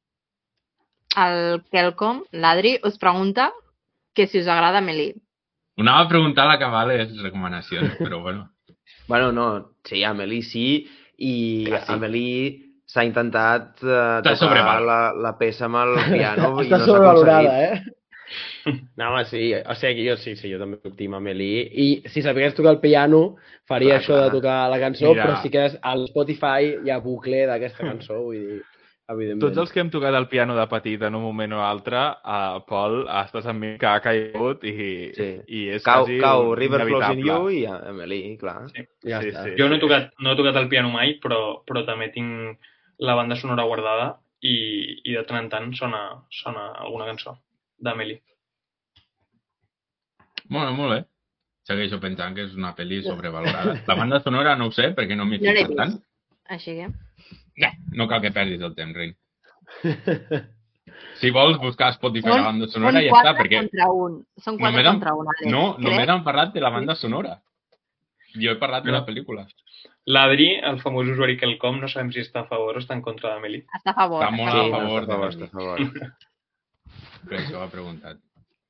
El Quelcom, l'Adri, us pregunta que si us agrada Amélie. Ho anava a preguntar a l'acabar les recomanacions, però bueno. Bueno, no, sí, Amélie sí, i Amélie s'ha intentat tocar la peça amb el piano i no s'ha aconseguit. Està sobrevalorada, No, home, sí, o sigui, jo també soc team Amélie, i si sapigués tocar el piano faria això de tocar la cançó, però sí que al Spotify hi ha bucle d'aquesta cançó, vull dir, evidentment. Tots els que hem tocat el piano de petit en un moment o altre, Pol, estàs amb mi que ha caigut i és quasi Cau River Flows in You i Amélie, clar. Sí. Jo no he tocat el piano mai, però també tinc la banda sonora guardada i de tant en tant sona alguna cançó d'Amélie. Molt bé. Segueixo pensant que és una pel·li sobrevalorada. La banda sonora no ho sé, perquè no m'hi he fixat tant. Així que... No cal que perdis el temps, Rin. Si vols buscar a Spotify la banda sonora, ja està, perquè... Són 4 contra 1. No, només han parlat de la banda sonora. Jo he parlat de la pel·lícula. L'Adri, el famós usuari Quelcom, no sabem si està a favor o està en contra d'Amélie. Està a favor. Està molt a favor Està a favor. Per això ho ha preguntat.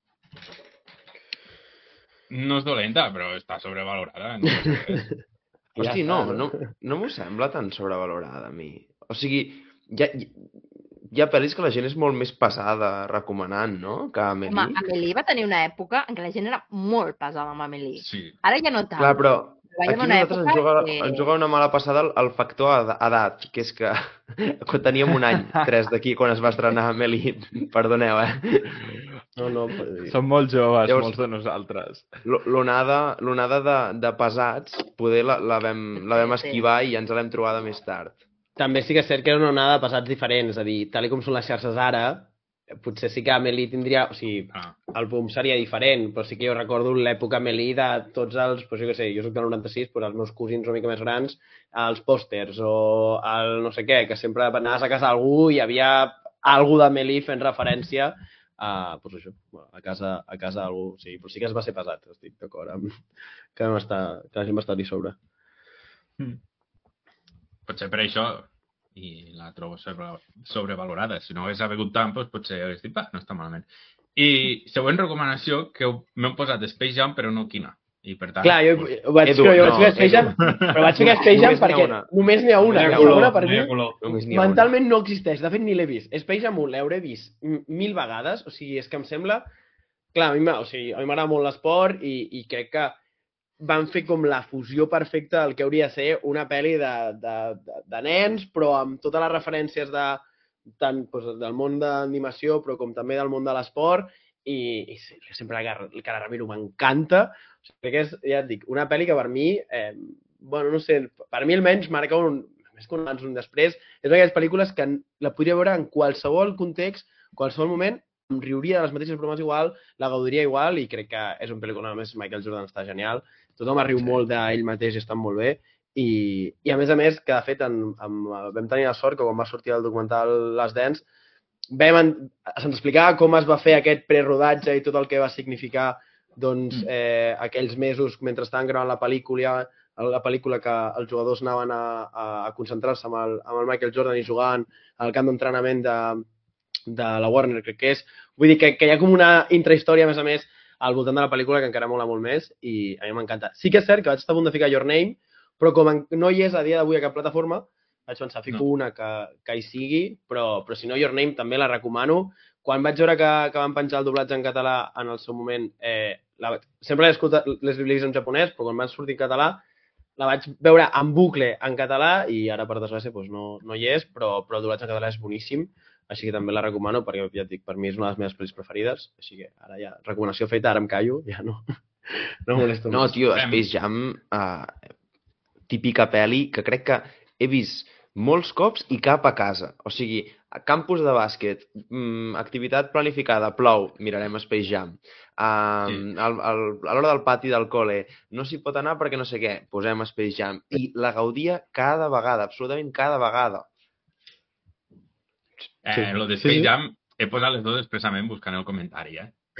No és dolenta, però està sobrevalorada. No Hosti, no m'ho sembla tan sobrevalorada a mi. O sigui, hi ha pel·lis que la gent és molt més pesada recomanant, no? Que Amélie. Home, Amélie va tenir una època en què la gent era molt pesada amb Amélie. Sí. Ara ja no tant. Clar, però Veiem aquí una nosaltres època ens juga una mala passada el factor edat, que és que quan teníem un any, 3 d'aquí, quan es va estrenar Amélie, perdoneu, No, Som molt joves, Llavors- molts de nosaltres. L'onada de pesats, poder la vam esquivar i ja ens l'hem trobada més tard. També sí que és cert que era una onada de passats diferents, és a dir, tal com són les xarxes ara, potser sí que Amélie tindria... O sigui, el boom seria diferent, però sí que jo recordo l'època Amélie de tots els... Doncs jo què sé, jo soc del 96, però els meus cosins una mica més grans, els pòsters o el no sé què, que sempre anaves a casa d'algú i hi havia algú d'Amélie fent referència a, doncs això, a casa d'algú. Sí, però sí que es va ser pesat, estic d'acord amb que la gent va estar-hi sobre. Potser per això, i la trobo sobrevalorada. Si no hagués hagut tant, doncs potser hagués dit, no està malament. I següent recomanació, que m'heu posat Space Jam, però no quina. I per tant... Clar, jo vaig fer Space Jam, però vaig fer Space Jam perquè només n'hi ha una. La segona, per mi, mentalment no existeix. De fet, ni l'he vist. Space Jam 1 l'hauré vist 1000 vegades. O sigui, és que em sembla... Clar, a mi m'agrada molt l'esport i crec que van fer com la fusió perfecta del que hauria de ser una pel·li de nens, però amb totes les referències tant del món d'animació, però com també del món de l'esport, i sempre que la remiro m'encanta. O sigui, crec que és, ja et dic, una pel·li que per mi, bueno, no sé, per mi almenys marca més que un abans, un després. És una d'aquelles pel·lícules que la podria veure en qualsevol context, qualsevol moment, em riuria de les mateixes bromes igual, la gaudiria igual, i crec que és un pel·lícula, a més, Michael Jordan està genial. Tothom riu molt d'ell mateix i està molt bé. I a més, que de fet vam tenir la sort que quan va sortir el documental Last Dance se'ns explicava com es va fer aquest prerodatge i tot el que va significar aquells mesos mentre estaven gravant la pel·lícula que els jugadors anaven a concentrar-se amb el Michael Jordan i jugaven al camp d'entrenament de la Warner, crec que és. Vull dir que hi ha com una intrahistòria, a més, al voltant de la pel·lícula que encara mola molt més i a mi m'encanta. Sí que és cert que vaig estar a punt de ficar Your Name, però com no hi és a dia d'avui a cap plataforma, vaig pensar, fico una que hi sigui, però si no, Your Name també la recomano. Quan vaig veure que van penjar el doblatge en català en el seu moment, sempre l'he escoltat les biblioteques en japonès, però quan van sortir en català la vaig veure en bucle en català i ara, per desgràcia, no hi és, però el doblatge en català és boníssim, així que també la recomano perquè, ja et dic, per mi és una de les meves pel·lis preferides, així que ara ja, recomanació feta, ara em callo, ja no molesto. No, tio, Space Jam, típica pel·li que crec que he vist molts cops i cap a casa. O sigui, a campus de bàsquet, activitat planificada, plou, mirarem Space Jam. A l'hora del pati del col·le, no s'hi pot anar perquè no sé què, posem Space Jam. I la gaudia cada vegada, absolutament cada vegada. Lo de Space Jam, he posat les dues expressament buscant el comentari,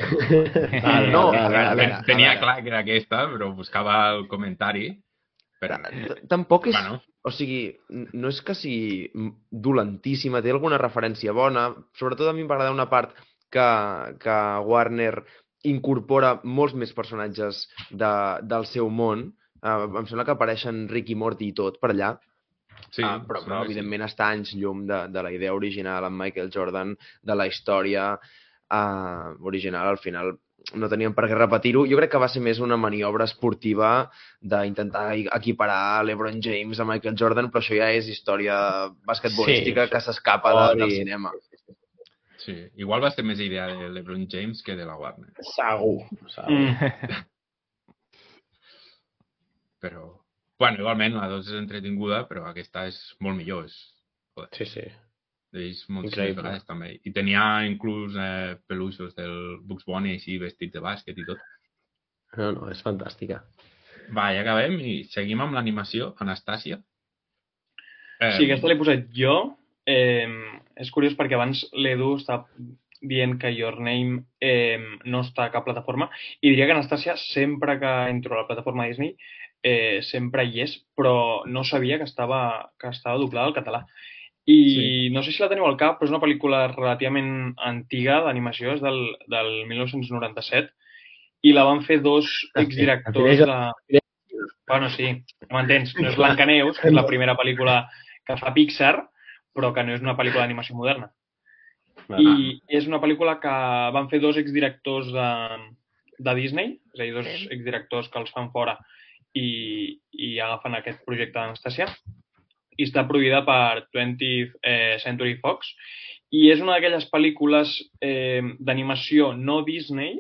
Tenia clar que era aquesta, però buscava el comentari. Tampoc és... O sigui, no és que sigui dolentíssima, té alguna referència bona. Sobretot a mi m'agrada una part que Warner incorpora molts més personatges del seu món. Em sembla que apareixen Rick i Morty i tot per allà. Sí, però evidentment està anys llum de la idea original amb Michael Jordan, de la història original. Al final no teníem per què repetir-ho. Jo crec que va ser més una maniobra esportiva d'intentar equiparar LeBron James a Michael Jordan, però això ja és història basquetbolística que s'escapa del cinema. Sí, igual va ser més idea de LeBron James que de la Warner. Segur. Però, bueno, igualment, la 2 és entretinguda, però aquesta és molt millor. Sí. D'ells moltíssimes vegades també. I tenia inclús peluixos del Bugs Bunny així vestits de bàsquet i tot. No, és fantàstica. Va, ja acabem i seguim amb l'animació. Anastàcia? Sí, aquesta l'he posat jo. És curiós perquè abans l'Edu està dient que Your Name no està a cap plataforma i diria que Anastàcia sempre que entro a la plataforma Disney sempre hi és, però no sabia que estava doblada al català. I no sé si la teniu al cap, però és una pel·lícula relativament antiga d'animació, és del 1997, i la van fer dos exdirectors de... Bueno, sí, m'entens. No és Blancaneus, que és la primera pel·lícula que fa Pixar, però que no és una pel·lícula d'animació moderna. I és una pel·lícula que van fer dos exdirectors de Disney, és a dir, dos exdirectors que els fan fora i agafen aquest projecte d'Anastàcia, i està produïda per 20th Century Fox, i és una d'aquelles pel·lícules d'animació no Disney,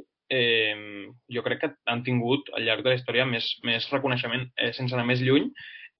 jo crec que han tingut al llarg de la història més reconeixement, sense anar més lluny.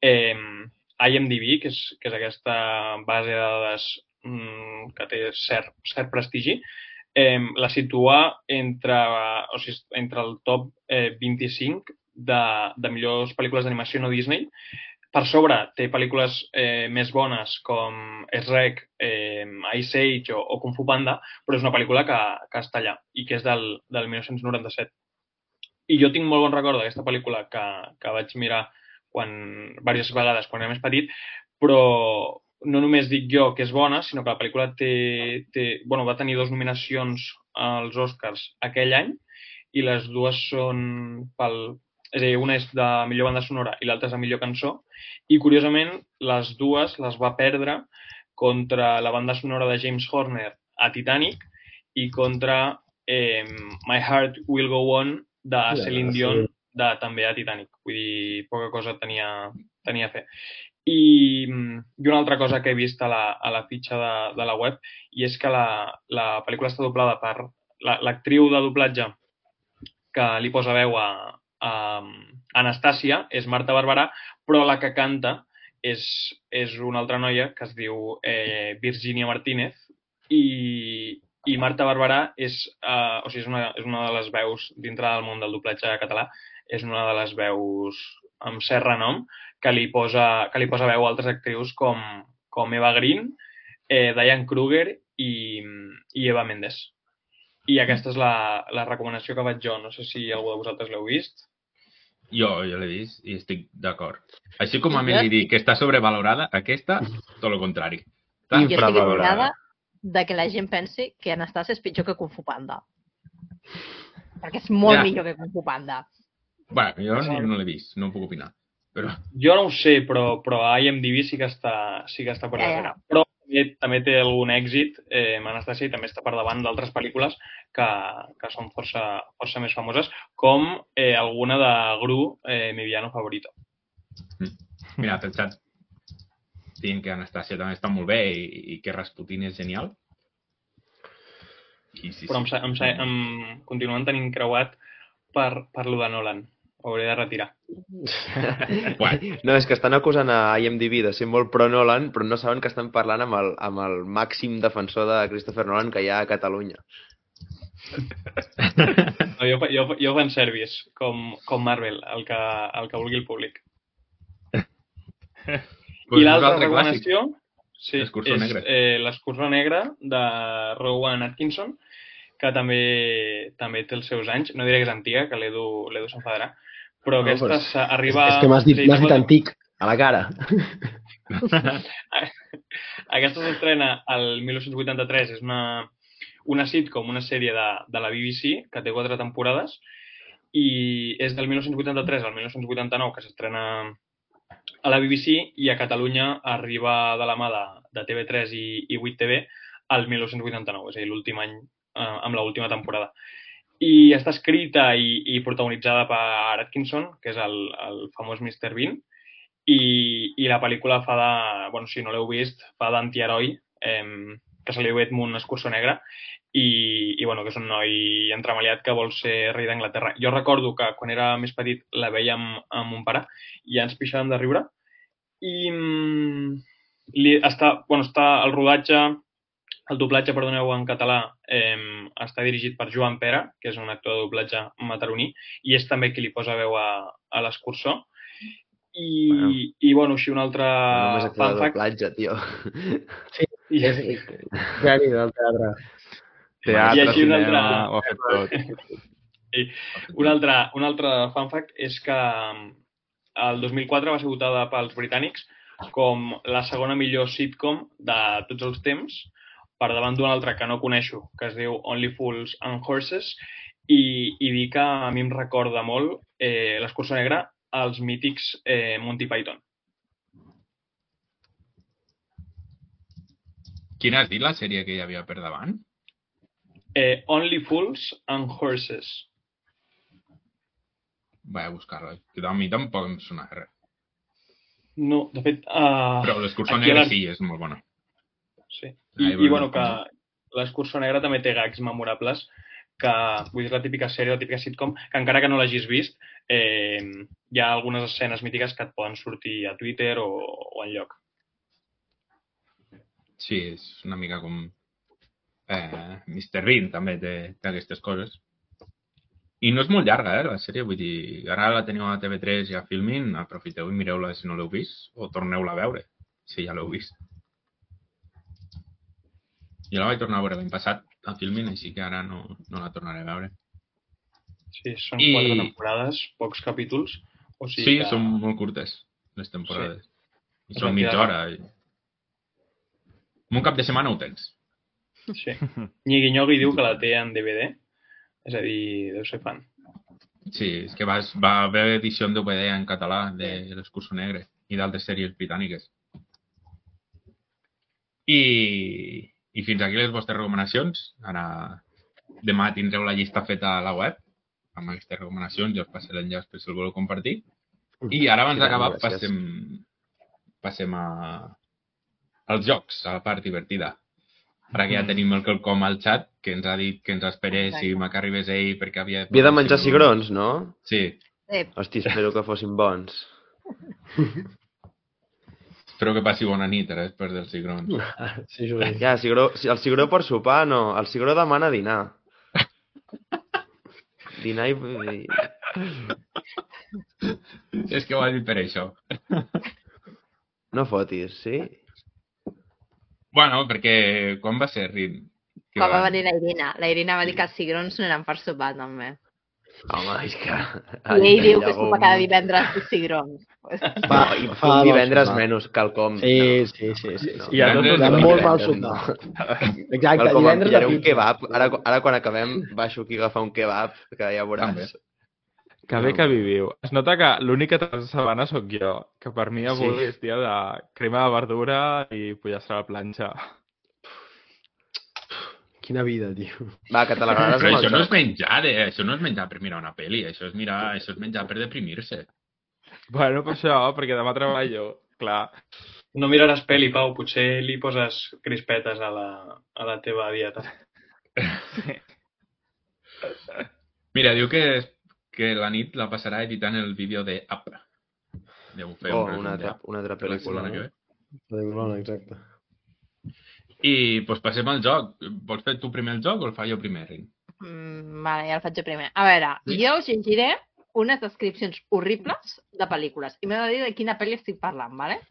IMDb, que és aquesta base de dades que té cert prestigi, la situa entre el top 25 de millors pel·lícules d'animació no Disney. Per sobre té pel·lícules més bones com Shrek, Ice Age o Kung Fu Panda, però és una pel·lícula que està allà i que és del 1997. I jo tinc molt bon record d'aquesta pel·lícula que vaig mirar diverses vegades quan era més petit, però no només dic jo que és bona, sinó que la pel·lícula va tenir 2 nominacions als Oscars aquell any i les dues són és a dir, una és de millor banda sonora i l'altra és de millor cançó, i curiosament les dues les va perdre contra la banda sonora de James Horner a Titanic i contra My Heart Will Go On de Celine Dion també a Titanic. Vull dir, poca cosa tenia a fer. I una altra cosa que he vist a la fitxa de la web, i és que la pel·lícula està doblada per l'actriu de doblatge que li posa veu a Anastàcia, és Marta Barberà, però la que canta és una altra noia que es diu Virginia Martínez, i Marta Barberà és una de les veus dintre del món del doblatge català, és una de les veus amb cert renom que li posa veu a altres actrius com Eva Green, Diane Kruger i Eva Mendes. I aquesta és la recomanació que faig jo. No sé si algú de vosaltres l'heu vist. Jo l'he vist i estic d'acord. Així com a mi li dic que està sobrevalorada, aquesta, tot el contrari. Jo estic indignada de que la gent pensi que Anastàcia és pitjor que Kung Fu Panda. Perquè és molt millor que Kung Fu Panda. Bueno, jo no l'he vist, no puc opinar. Però... Jo no ho sé, però a IMDb sí que està per darrere. Però també té algun èxit, Anastàcia, i també està per davant d'altres pel·lícules que són força més famoses, com alguna de Gru, mi villano favorito. Mira, pensat, dient que Anastàcia també està molt bé i que Rasputin és genial. Però em continuen tenint creuat per lo de Nolan. Ho hauré de retirar. No, és que estan acusant a IMDb de ser molt pro-Nolan, però no saben que estan parlant amb el màxim defensor de Christopher Nolan que hi ha a Catalunya. No, jo fan service, com Marvel, el que vulgui el públic. I l'altra recomanació és L'Escurçó Negre de Rowan Atkinson, que també té els seus anys. No diré que és antiga, que l'Edu s'enfadarà, però aquesta arriba... És que m'has dit antic, a la cara. Aquesta s'estrena el 1983, és una sitcom, una sèrie de la BBC, que té 4 temporades, i és del 1983 al 1989 que s'estrena a la BBC, i a Catalunya arriba de la mà de TV3 i 8TV al 1989, és a dir, l'últim any amb l'última temporada. I està escrita i protagonitzada per Atkinson, que és el famós Mr. Bean, i la pel·lícula fa si no l'heu vist, fa d'antiheroi, que se li diu Edmund Escurçó Negre, i que és un noi entremaliat que vol ser rei d'Anglaterra. Jo recordo que quan era més petit la veia amb mon pare i ja ens pixàvem de riure. I està el rodatge, el doblatge, perdoneu, en català està dirigit per Joan Pera, que és un actor de doblatge mataroní, i és també qui li posa veu a l'Escurçó. I així un altre fan fact. Doblatge, tio. Sí, és geni del teatre. Teatre, cinema, ho ha fet tot. Un altre fan fact és que el 2004 va ser votada pels britànics com la segona millor sitcom de tots els temps, per davant d'una altra que no coneixo, que es diu Only Fools and Horses, i dir que a mi em recorda molt l'Escurçó Negre els mítics Monty Python. Quina has dit la sèrie que hi havia per davant? Only Fools and Horses. Vaig a buscar-la, que a mi tampoc em sona res. No, de fet... Però l'Excursió Negra sí, és molt bona. Sí. Ai, I bueno, que l'Excursió Negra també té gags memorables, que vull dir, la típica sèrie, la típica sitcom, que encara que no l'hagis vist, hi ha algunes escenes mítiques que et poden sortir a Twitter o enlloc. Sí, és una mica com... Mr. Bean també té aquestes coses. I no és molt llarga, la sèrie, vull dir, ara la teniu a TV3 i a Filmin, aprofiteu i mireu-la si no l'heu vist, o torneu-la a veure, si ja l'heu vist. Jo la vaig tornar a veure l'any passat a Filmin, així que ara no la tornaré a veure. Sí, són 4 temporades, pocs capítols. O sigui sí, que... són molt curtes, les temporades. Sí. I són mitja hora. En un cap de setmana ho tens. Sí. Nyigui diu que la té en DVD. És a dir, deu ser fan. Sí, és que va haver edició en DVD en català de l'Excursió Negra i d'altres sèries britàniques. I fins aquí les vostres recomanacions. Ara, demà tindreu la llista feta a la web amb aquestes recomanacions i us passaré l'enllaç per si el voleu compartir. I ara, abans d'acabar, passem als jocs, a la part divertida. Ara que ja tenim el quelcom al xat, que ens ha dit que ens esperéssim a que arribés ell perquè havia... Havia de menjar cigrons, no? Sí. Hosti, espero que fossin bons. Espero que passi bona nit ara després dels cigrons. Sí, ja, el cigró per sopar, no. El cigró demana dinar. Dinar i... És que ho has dit per això. No fotis, sí? Bueno, perquè quan va ser, Rin? Quan va venir la Irina. La Irina va dir que els cigrons no eren per sopar, també. Home, és que... I ell diu que sopa cada divendres cigrons. Un divendres menys quelcom. Sí. I a tots és molt mal sopar. Exacte, divendres de un kebab. Ara quan acabem baixo aquí a agafar un kebab, que ja veuràs. Que bé que viviu. Es nota que l'única setmana sóc jo, que per mi avui és dia de crema de verdura i pollastre a la planxa. Quina vida, tio. Va, que te l'agradaràs amb el això no és menjar, això no és menjar per mirar una pel·li, això és menjar per deprimir-se. Bueno, per això, perquè demà treballo, clar. No miraràs pel·li, Pau, potser li poses crispetes a la teva dieta. Sí. Mira, diu que la nit la passarà editant el vídeo de Up. Deu fer una altra pel·lícula. Exacte. I doncs passem al joc. Vols fer tu primer el joc o el fa jo primer, Rin? Vale, ja el faig jo primer. A veure, jo us llegiré unes descripcions horribles de pel·lícules i m'he de dir de quina pel·li estic parlant, vale?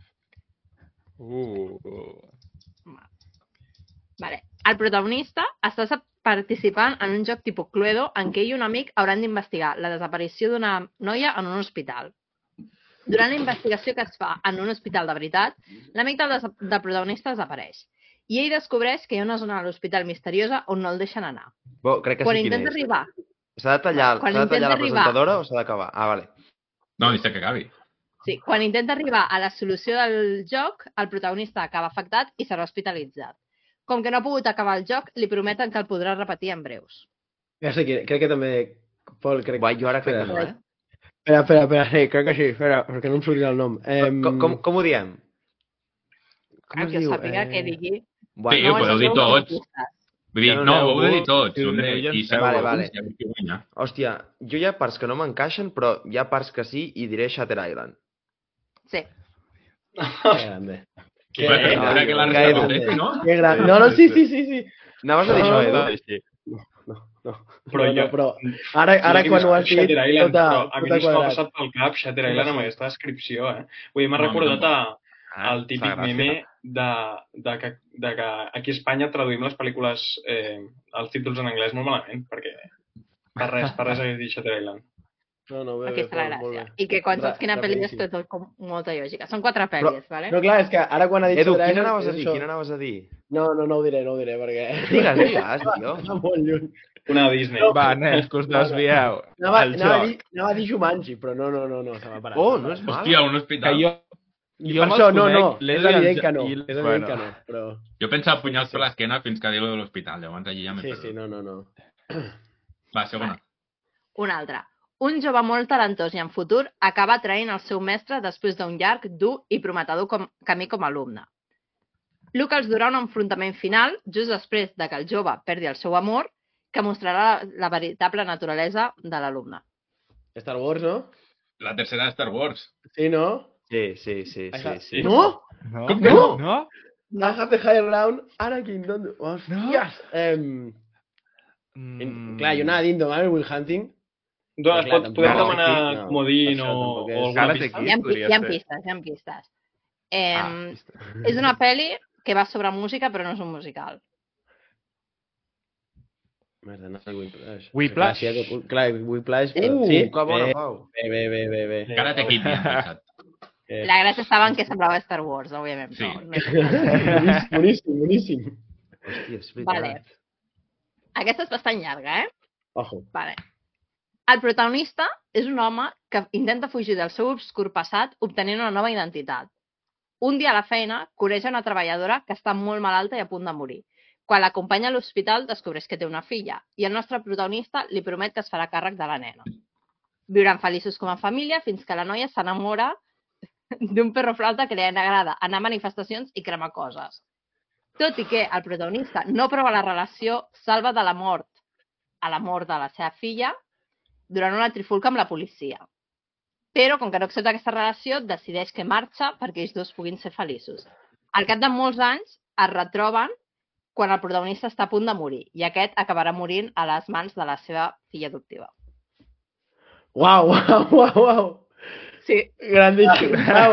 Vale. El protagonista està participant en un joc tipus Cluedo en què ell i un amic hauran d'investigar la desaparició d'una noia en un hospital. Durant la investigació que es fa en un hospital de veritat, l'amic del protagonista desapareix. I ell descobreix que hi ha una zona a l'hospital misteriosa on no el deixen anar. Crec que quan sí quina intenta és. arribar... S'ha de tallar la presentadora o s'ha d'acabar? Ah, vale. No, deixa que acabi. Sí, quan intenta arribar a la solució del joc, el protagonista acaba afectat i serà hospitalitzat. Com que no ha pogut acabar el joc, li prometen que el podrà repetir en breus. Ja sé que crec que també... Pol, crec... Guai, jo ara crec que no, Espera, sí, crec que sí, perquè no em sortirà el nom. Com ho diem? Com es diu? Sàpiga que digui... Sí, ho podeu dir tots. Vull dir, no, ho heu de dir tots. Vale. Hòstia, jo hi ha parts que no m'encaixen, però hi ha parts que sí i diré Shutter Island. Sí. Grande. Què? Que gran. No, sí. Anaves a dir això, Edu? No. Però ara quan ho has dit, tot a mi no s'ha passat pel cap Shutter Island amb aquesta descripció, eh? Vull dir, m'ha recordat el típic meme de que aquí a Espanya traduïm les pel·lícules, els títols en anglès molt malament, perquè per res hagués dit Shutter Island. No, aquí està la gràcia. I que quan saps quina pel·li és tot com molta lògica. Són 4 pel·lis, vale? No, clar, és que ara quan ha dit... Edu, quina anaves a dir? No ho diré, perquè... Digues, tio. Va molt lluny. Una Disney. Va, nens, que us desvieu. Anava El a joc. dir Jumanji, però no, se m'ha parat. Oh, no és mal. Hòstia, un Que hospital. jo Per això, no, és l'Edu i evident que no, i el- és evident que no, però... Jo pensava punyals per l'esquena fins que dir lo de l'hospital, llavors allí ja m'he Sí, perdut. sí, no. Va, segona. Un altre. Un jove molt talentós i en futur acaba traient el seu mestre després d'un llarg, dur i prometedor camí com a alumne. Luke els durà un enfrontament final just després de que el jove perdi el seu amor, que mostrarà la veritable naturalesa de l'alumne. Star Wars, no? La tercera de Star Wars. Sí, no? Sí. No? No? Com que no? No? I have the higher ground, Anakin, don't... Hòsties! Clar, jo anava dient Domar Will Hunting. Doncs Clar, podem tampoc- demanar no, comodín per això o tampoc és. alguna Karate pista? Kid. Hi ha podria ser. pistes, hi ha pistes. És una pel·li que va sobre música, però no és un musical. Merda, no, Whiplash. Whiplash? Clar, Whiplash... Sí. Sí? Que bona, Pau. Bé. Karate Kid, ja hem pensat. La gràcia estava en que semblava Star Wars, òbviament. Sí. No és... Boníssim. Hòstia, és veritat. Vale. Aquesta és bastant llarga, Ojo. Vale. El protagonista és un home que intenta fugir del seu obscur passat obtenint una nova identitat. Un dia a la feina coneix una treballadora que està molt malalta i a punt de morir. Quan l'acompanya a l'hospital descobreix que té una filla i el nostre protagonista li promet que es farà càrrec de la nena. Viuran feliços com a família fins que la noia s'enamora d'un perro flauta que li agrada anar a manifestacions i cremar coses. Tot i que el protagonista no prova la relació, salva de la mort a la mort de la seva filla durant una trifulca amb la policia. Però, com que no accepta aquesta relació, decideix que marxa perquè ells dos puguin ser feliços. Al cap de molts anys, es retroben quan el protagonista està a punt de morir i aquest acabarà morint a les mans de la seva filla adoptiva. Uau. Sí. Grandíssim.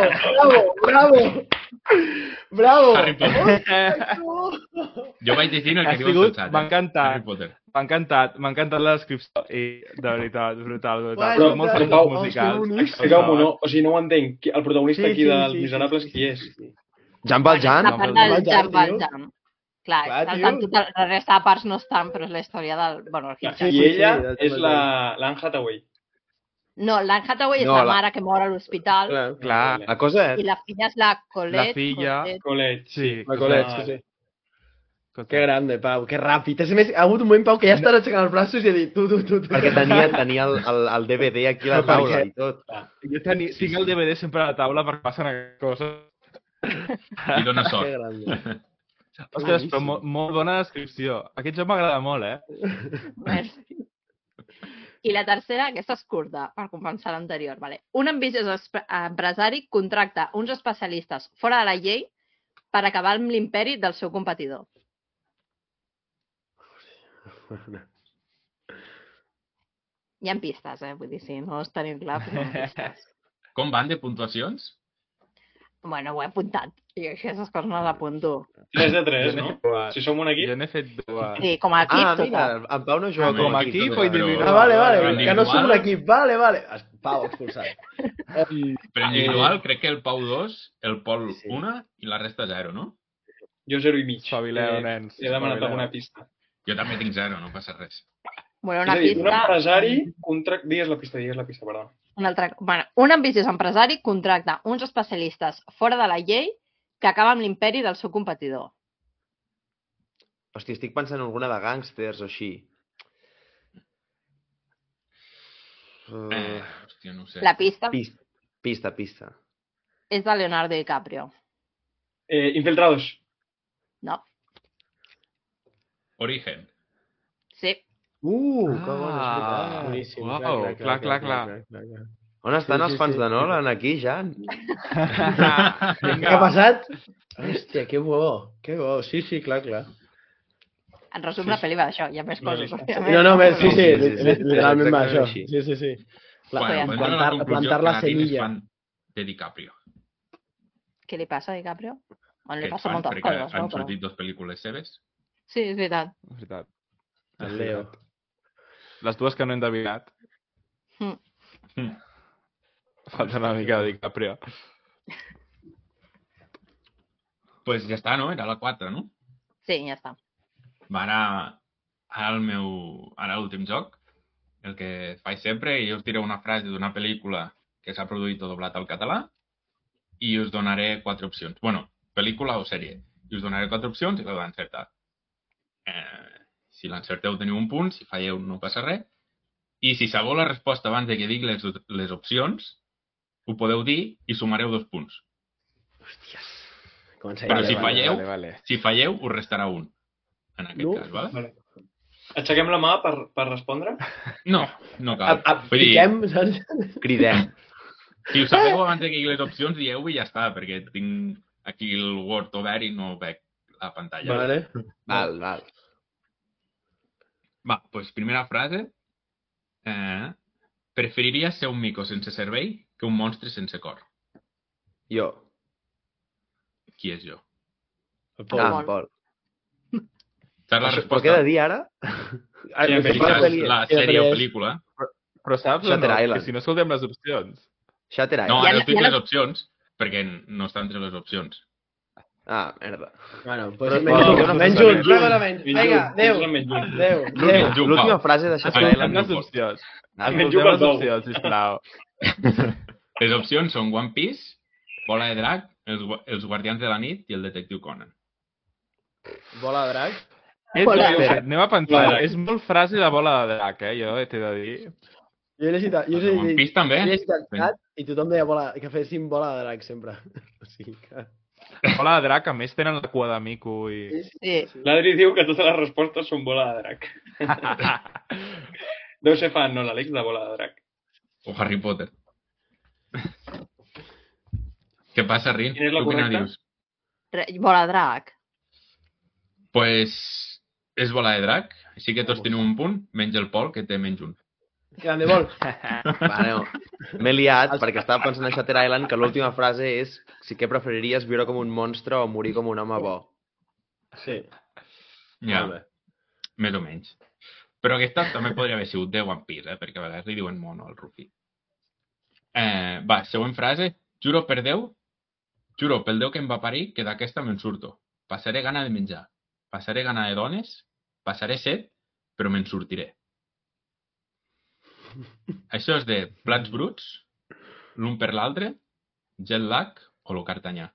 Bravo. Harry Potter. Jo vaig dir el que diu el M'ha encantat. Harry Potter. M'ha encantat la descripció i, de veritat, brutal. Però, Molts però, textos Pau, musicals. Expliqueu-m'ho, no? O sigui, no ho entenc. El protagonista aquí dels Miserables, qui és? Jean Valjean? La part del Jean tio. Valjean. Clar, tota la resta de parts no estan, però és la història del... Bueno, el Hitchcock. I ella és l'Anne Hathaway. No, l'Anne Hathaway és No, la la- mare que mor a l'hospital Clar, La cosa i és... la filla és la Colette. La filla. Colette. sí. La Colette, sí. Escolta. Que grande, Pau, que ràpid. És més, ha hagut un moment, Pau, que ja estàs aixecant els braços i ha dit tu. Perquè tenia el DVD aquí a la Per taula què? i tot. Jo tinc el DVD sempre a la taula perquè passen aquestes coses. I dona Que sort. grande. Ostres, però molt bona descripció. Aquest joc m'agrada molt, Merci. I la tercera, aquesta és curta, per compensar l'anterior. Vale. Un ambiciós empresari contracta uns especialistes fora de la llei per acabar amb l'imperi del seu competidor. Hi ha pistes, vull dir, si no els tenim clar, però hi ha pistes. Com van de puntuacions? Bueno, ho he apuntat. I aquestes coses no les apunto. 3 de 3, no? Si som un equip. Jo n'he fet dues. Sí, com a equip, Mira, en Pau no juga Ah, com a equip o individual? Ah, vale, Però que no som un equip. Vale. Pau, expulsat. Per individual, crec que el Pau 2, el Pol Sí. 1 i la resta 0, no? Jo 0 i mig. Espavileu, nens. He demanat espavileu. alguna pista. Jo també tinc 0, no passa res. Bueno, És una a dir, un pista... empresari Digues la pista, perdó. Un ambiciós empresari contracta uns especialistes fora de la llei que acaba amb l'imperi del seu competidor. Hòstia, estic pensant en alguna de gàngsters o així. Hòstia, no ho sé. La pista Pista. és de Leonardo DiCaprio. Infiltrados. No? Origen. Sí. Que bona, és Ah, veritat. Boníssim. uau, clar. On estan els fans de Nolan aquí, Jan? Què ha passat? Hòstia, que bo. Sí, clar. En resum, la pel·li va d'això. Hi ha més coses. òbviament. No, sí, Sí, literalment va això. exactament Sí. Bueno, podem donar la conclusió Plantar que la Nadine és semilla. fan de DiCaprio. Què li passa a DiCaprio? Bueno, li Que passa fan, moltes perquè coses, no? han Però... sortit 2 pel·lícules seves. Sí, és veritat. És veritat. El Leo. Les dues que no he endevinat. Mm. Falta una mica de DiCaprio. Pues ja està, no? Era la 4, no? Sí, ja està. Va, Ara l'últim joc, el que faig sempre, i us diré una frase d'una pel·lícula que s'ha produït o doblat al català i us donaré 4 opcions. Bueno, pel·lícula o sèrie. I us donaré 4 opcions i l'heu d'encertar. Si l'encerteu teniu un punt, si falleu no passa res. I si sabeu la resposta abans de que digui les opcions, ho podeu dir i sumareu 2 punts. Però si falleu, us restarà un. En aquest cas, vale? Aixequem la mà per respondre? No cal. Piquem, saps? Cridem. Si ho sabeu abans de que digui les opcions, dieu-ho i ja està, perquè tinc aquí el Word obert i no veig la pantalla. Vale. Val. Va, doncs primera frase. Preferiria ser un mico sense cervell que un monstre sense cor. Jo. Qui és jo? El Pol. Saps la Però resposta? què he de dir ara? La sèrie o pel·lícula. Però saps o no? Que si no escoltem les opcions. Shutter Island. No, ara us dic les opcions, perquè no està entre les opcions. Ah, merda. Bueno, pues menys un. Vinga, adéu. L'última frase de Shutter Island. Les opcions. Escoltem les opcions, sisplau. Les opcions són One Piece, Bola de Drac, Els Guardians de la Nit i El Detectiu Conan. Bola de drac? Anem a pensar. És molt frase de bola de drac, jo t'he de dir. Jo he llegit One Piece també. i tothom deia que féssim bola de drac sempre. O sigui que... Bola de drac, a més, tenen la cua de mico i... Sí. L'Adri diu que totes les respostes són bola de drac. Deu ser fan, no, l'Àlex, de bola de drac. O Harry Potter. Què passa, Rin? Quina és la correcta? Bola de drac. Pues és bola de drac, així que tots teniu un punt, menys el Pol, que té menys un. Grande vol. Vale, m'he liat perquè estava pensant a Shutter Island que l'última frase és si què preferiries viure com un monstre o morir com un home bo. Sí. Ja, més o menys. Però aquesta també podria haver sigut de One Piece, perquè a vegades li diuen mono al Rufi. Va, següent frase. Juro pel Déu que em va parir que d'aquesta me'n surto. Passaré gana de menjar. Passaré gana de dones, passaré set, però me'n sortiré. Això és de Plats bruts, l'un per l'altre, jet lag o lo cartanyà.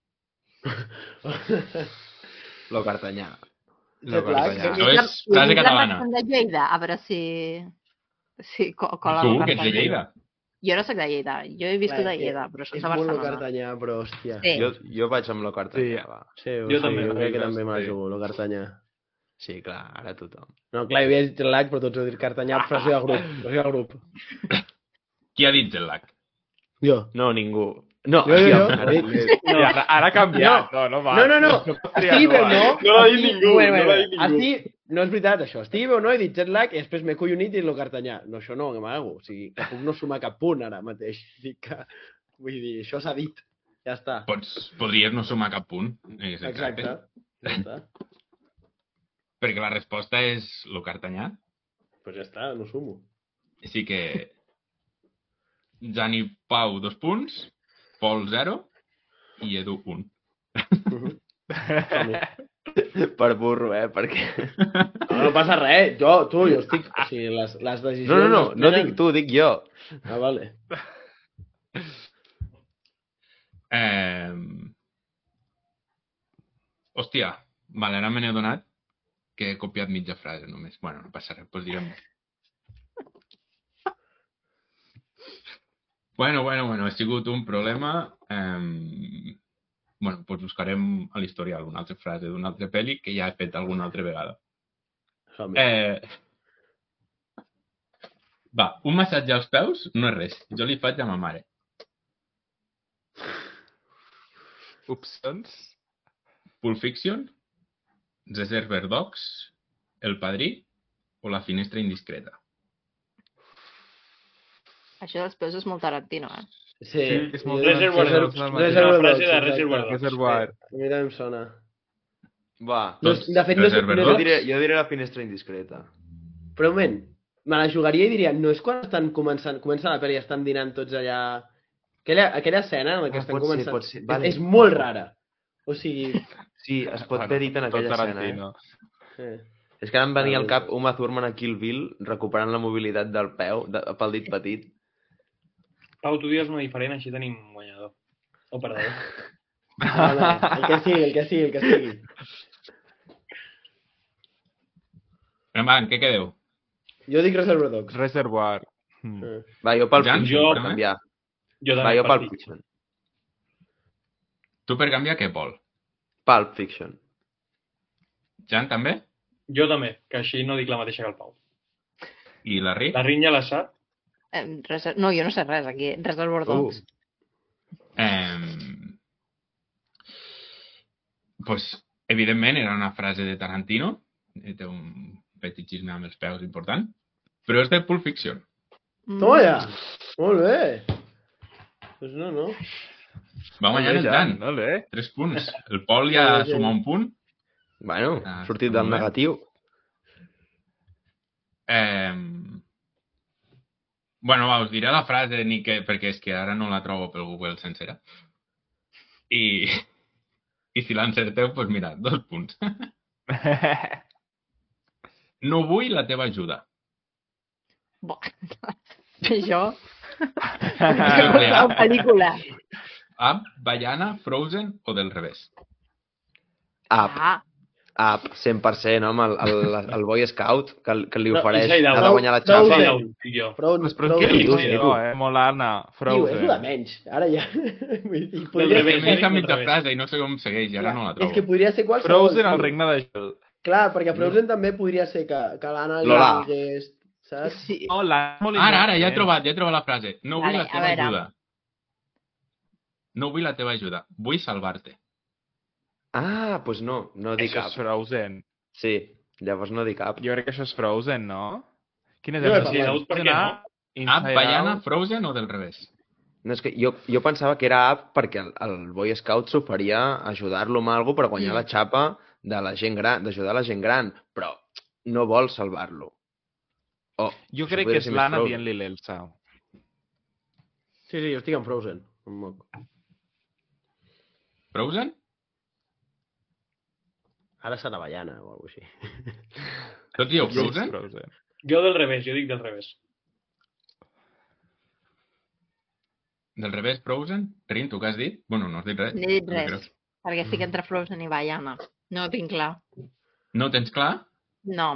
Lo cartanyà. Això és frase catalana. De Lleida, a veure si cola Tu, que ets de Lleida. Jo no soc de Lleida, jo he viscut a Lleida, però soc de Barcelona. És molt lo cartanyà, però hòstia. Sí. Jo vaig amb lo cartanyà, va. Sí, jo també. Jo crec que també me la jugo, lo cartanyà. Sí, clar, ara tothom. No, clar, hi havia dit lag, però tots heu dit cartanyà, frase de grup. Qui ha dit jet lag? Jo. No, ningú. No, jo. Ara ha canviat. No. Steve, no? No l'ha dit ningú. No és veritat, això. Steve, no? He dit jet lag i després m'he collonit i lo cartanyà. No, això no, que m'hago. O sigui, que puc no sumar cap punt ara mateix. Vull dir, això s'ha dit. Ja està. Podries no sumar cap punt. Exacte. Ja està. Perquè la resposta és lo cartanyà. Pues ja està, no sumo. Així que... Jan i Pau, 2 punts. Pol, 0. I Edu, 1. Per burro, perquè... No passa res. Jo estic... O sigui, les decisions... No dic tu, dic jo. Ah, vale. Hòstia, vale, ara me n'he adonat que he copiat mitja frase només. Bueno, no passa res, doncs direm... Bueno, ha sigut un problema. Bueno, doncs buscarem a l'historial una altra frase d'una altra pel·li que ja he fet alguna altra vegada. Va, un massatge als peus no és res. Jo li faig a ma mare. Opcions? Pulp Fiction, Reservoir Dogs, El Padrí o La finestra indiscreta. Això dels peus és molt Tarantino, Sí, és molt Reservoir frase de Reservoir Dogs. A mi també em sona. Va, De fet, jo diré La finestra indiscreta. Però un moment, me la jugaria i diria, no és quan estan comença la pel·li i estan dinant tots allà... Aquella escena en la que estan començant... Pot ser. Vale. És molt rara. O sigui... Sí, es pot haver dit en aquella escena. Sí. És que ara em venia al cap Uma Thurman a Kill Bill recuperant la mobilitat del peu pel dit petit. Pau, tu digues una diferent, així tenim guanyador. O perdedor. No, el que sigui. Va, en què quedeu? Jo dic Reservoir Dogs. Reservoir. Va, jo pel Jan, Fiction, jo per canviar. Jo Va, també jo pel Pulp Fiction. Tu per canviar què, Pol? Pulp Fiction. Jan, també? Jo també, que així no dic la mateixa que el Pau. I la Ri? La Rinya la sap? No, jo no sé res aquí. Reservoir Dogs. Pues, evidentment, era una frase de Tarantino. Té un fetichisme amb els peus important. Però és de Pulp Fiction. Toma ja! Molt bé! Pues no. Va guanyar el Jan. Vale. 3 punts. El Pol ja suma un punt. Bueno, sortit del negatiu. Bueno, va, us diré la frase ni que, perquè és que ara no la trobo pel Google sencera. I si l'encerteu, doncs mira, 2 punts. No vull la teva ajuda. Això... La pel·lícula. Up, Baiana, Frozen o del revés? Up, 100%, no? Amb el Boy Scout que li ofereix Inside Out. ha de guanyar la xapa. Inside Out, dic jo. Però què dius, molt Anna? Frozen. És una menys. Ara ja... M'he a mitja frase i no sé com segueix, i ara no la trobo. És que podria ser qualsevol. Frozen, el regne de gel. Clar, perquè Frozen també podria ser que l'Anna li digués... Saps? Sí. Ara, ja he trobat la frase. No vull la teva ajuda. No vull la teva ajuda. Vull salvar-te. Ah, doncs no dic Això cap. és Frozen. Sí, llavors no dic cap. Jo crec que això és Frozen, no? Quin és No, el Inside Out, per què no? Up, Baiana, Frozen o del revés? No, és que jo pensava que era Up perquè el Boy Scout s'oferia a ajudar-lo amb alguna per guanyar la xapa de la gent gran, d'ajudar la gent gran, però no vol salvar-lo. Jo crec que és l'Anna dient-li l'Elsa. Sí, jo estic en Frozen. Frozen? Ara serà Baiana o alguna cosa així. Tots dieu Frozen? Jo del revés, jo dic del revés. Del revés, Frozen? Rin, tu què has dit? Bueno, no has dit res. No he dit res, perquè estic entre Frozen i Baiana. No ho tinc clar. No ho tens clar? No.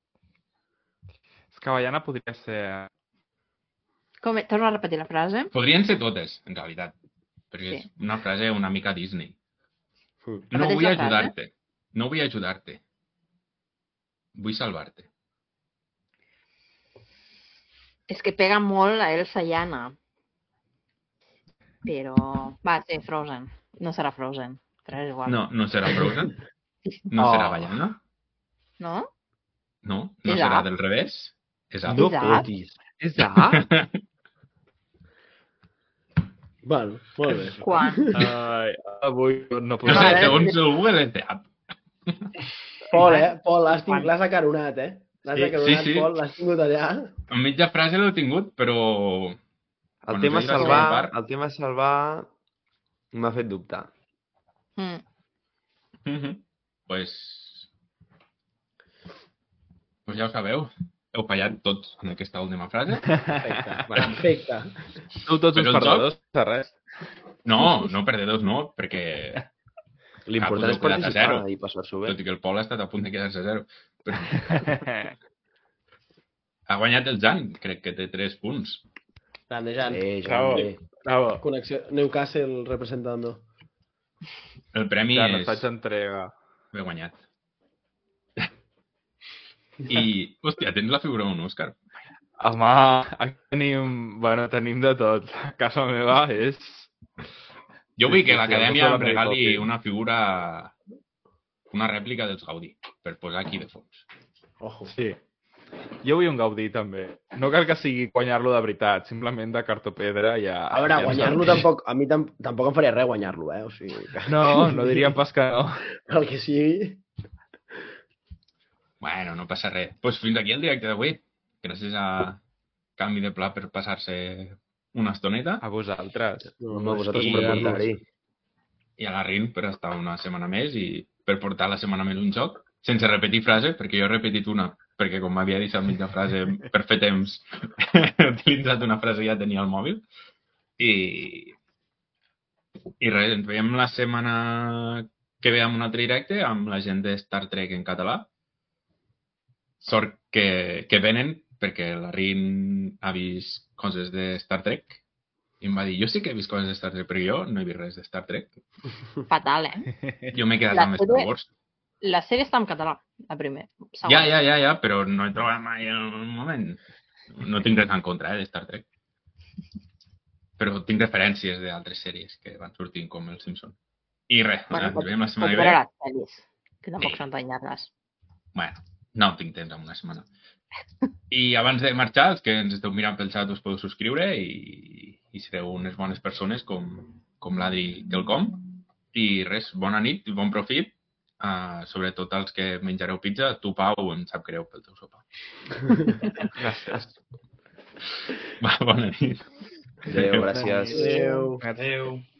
És que Baiana podria ser... Torno a repetir la frase? Podrien ser totes, en realitat. Perquè és una frase una mica Disney. No vull ajudar-te. No vull ajudar-te. Vull salvar-te. És que pega molt a Elsa i Anna. Però... Va, sí, Frozen. No serà Frozen, però és igual. No serà Frozen? No serà Baiana? No? No serà del revés? És Up. No fotis. És Up? Bueno, molt bé. Quan? Avui no No sé, segons el Google és de Up. Pol, Pol, l'has acaronat, L'has acaronat, sí. Pol, l'has tingut allà. En mitja frase l'he tingut, però... El tema salvar m'ha fet dubtar. Pues ja ho sabeu. Heu fallat tots en aquesta última frase. Perfecte. Tu tots uns perdedors, de res. No perdedors no, perquè... L'important és participar i passar-s'ho bé. Tot i que el Pol ha estat a punt de quedar-se a 0. Ha guanyat el Jan, crec que té 3 punts. Grande, Jan. Bravo. Connexió Newcastle representando. El premi ja, és... Ja, faig entrega. L'he guanyat. I, hòstia, tens la figura d'un Òscar. Home, aquí tenim de tot. A casa meva és... Jo vull que l'acadèmia em regali una figura, una rèplica dels Gaudí, per posar aquí de fons. Ojo. Sí. Jo vull un Gaudí, també. No cal que sigui guanyar-lo de veritat, simplement de cartopedra ja... A veure, guanyar-lo tampoc... A mi tampoc em faria res guanyar-lo, O sigui... No diríem pas que no. El que sigui... Bueno, no passa res. Doncs fins aquí el directe d'avui. Gràcies a Canvi de Pla per passar-se una estoneta. A vosaltres. A vosaltres per portar-hi. I a la Rin per estar una setmana més i per portar la setmana més un joc. sense repetir frases, perquè jo he repetit una, perquè com m'havia dit al mig de frase, per fer temps, he utilitzat una frase i ja tenia el mòbil. I res, ens veiem la setmana que ve amb un altre directe amb la gent de Star Trek en català. Sort que venen, perquè la Rin ha vist coses de Star Trek i em va dir, jo sí que he vist coses de Star Trek, però jo no he vist res de Star Trek. Fatal, Jo m'he quedat amb Star Wars. La sèrie està en català, la primera. Ja, però no he trobat mai en un moment. No tinc res en contra, de Star Trek. Però tinc referències d'altres sèries que van sortint, com Els Simpson. I res, ens veiem la setmana que ve. Les sèries, que tampoc són tan llargues. Bueno, no tinc temps en una setmana. I abans de marxar, els que ens esteu mirant pel xat us podeu subscriure i sereu unes bones persones com l'Adri Quelcom. I res, bona nit i bon profit. Sobretot els que menjareu pizza. Tu, Pau, em sap greu pel teu sopar. Gràcies. Va, bona nit. Adéu, gràcies. Adéu. Adéu.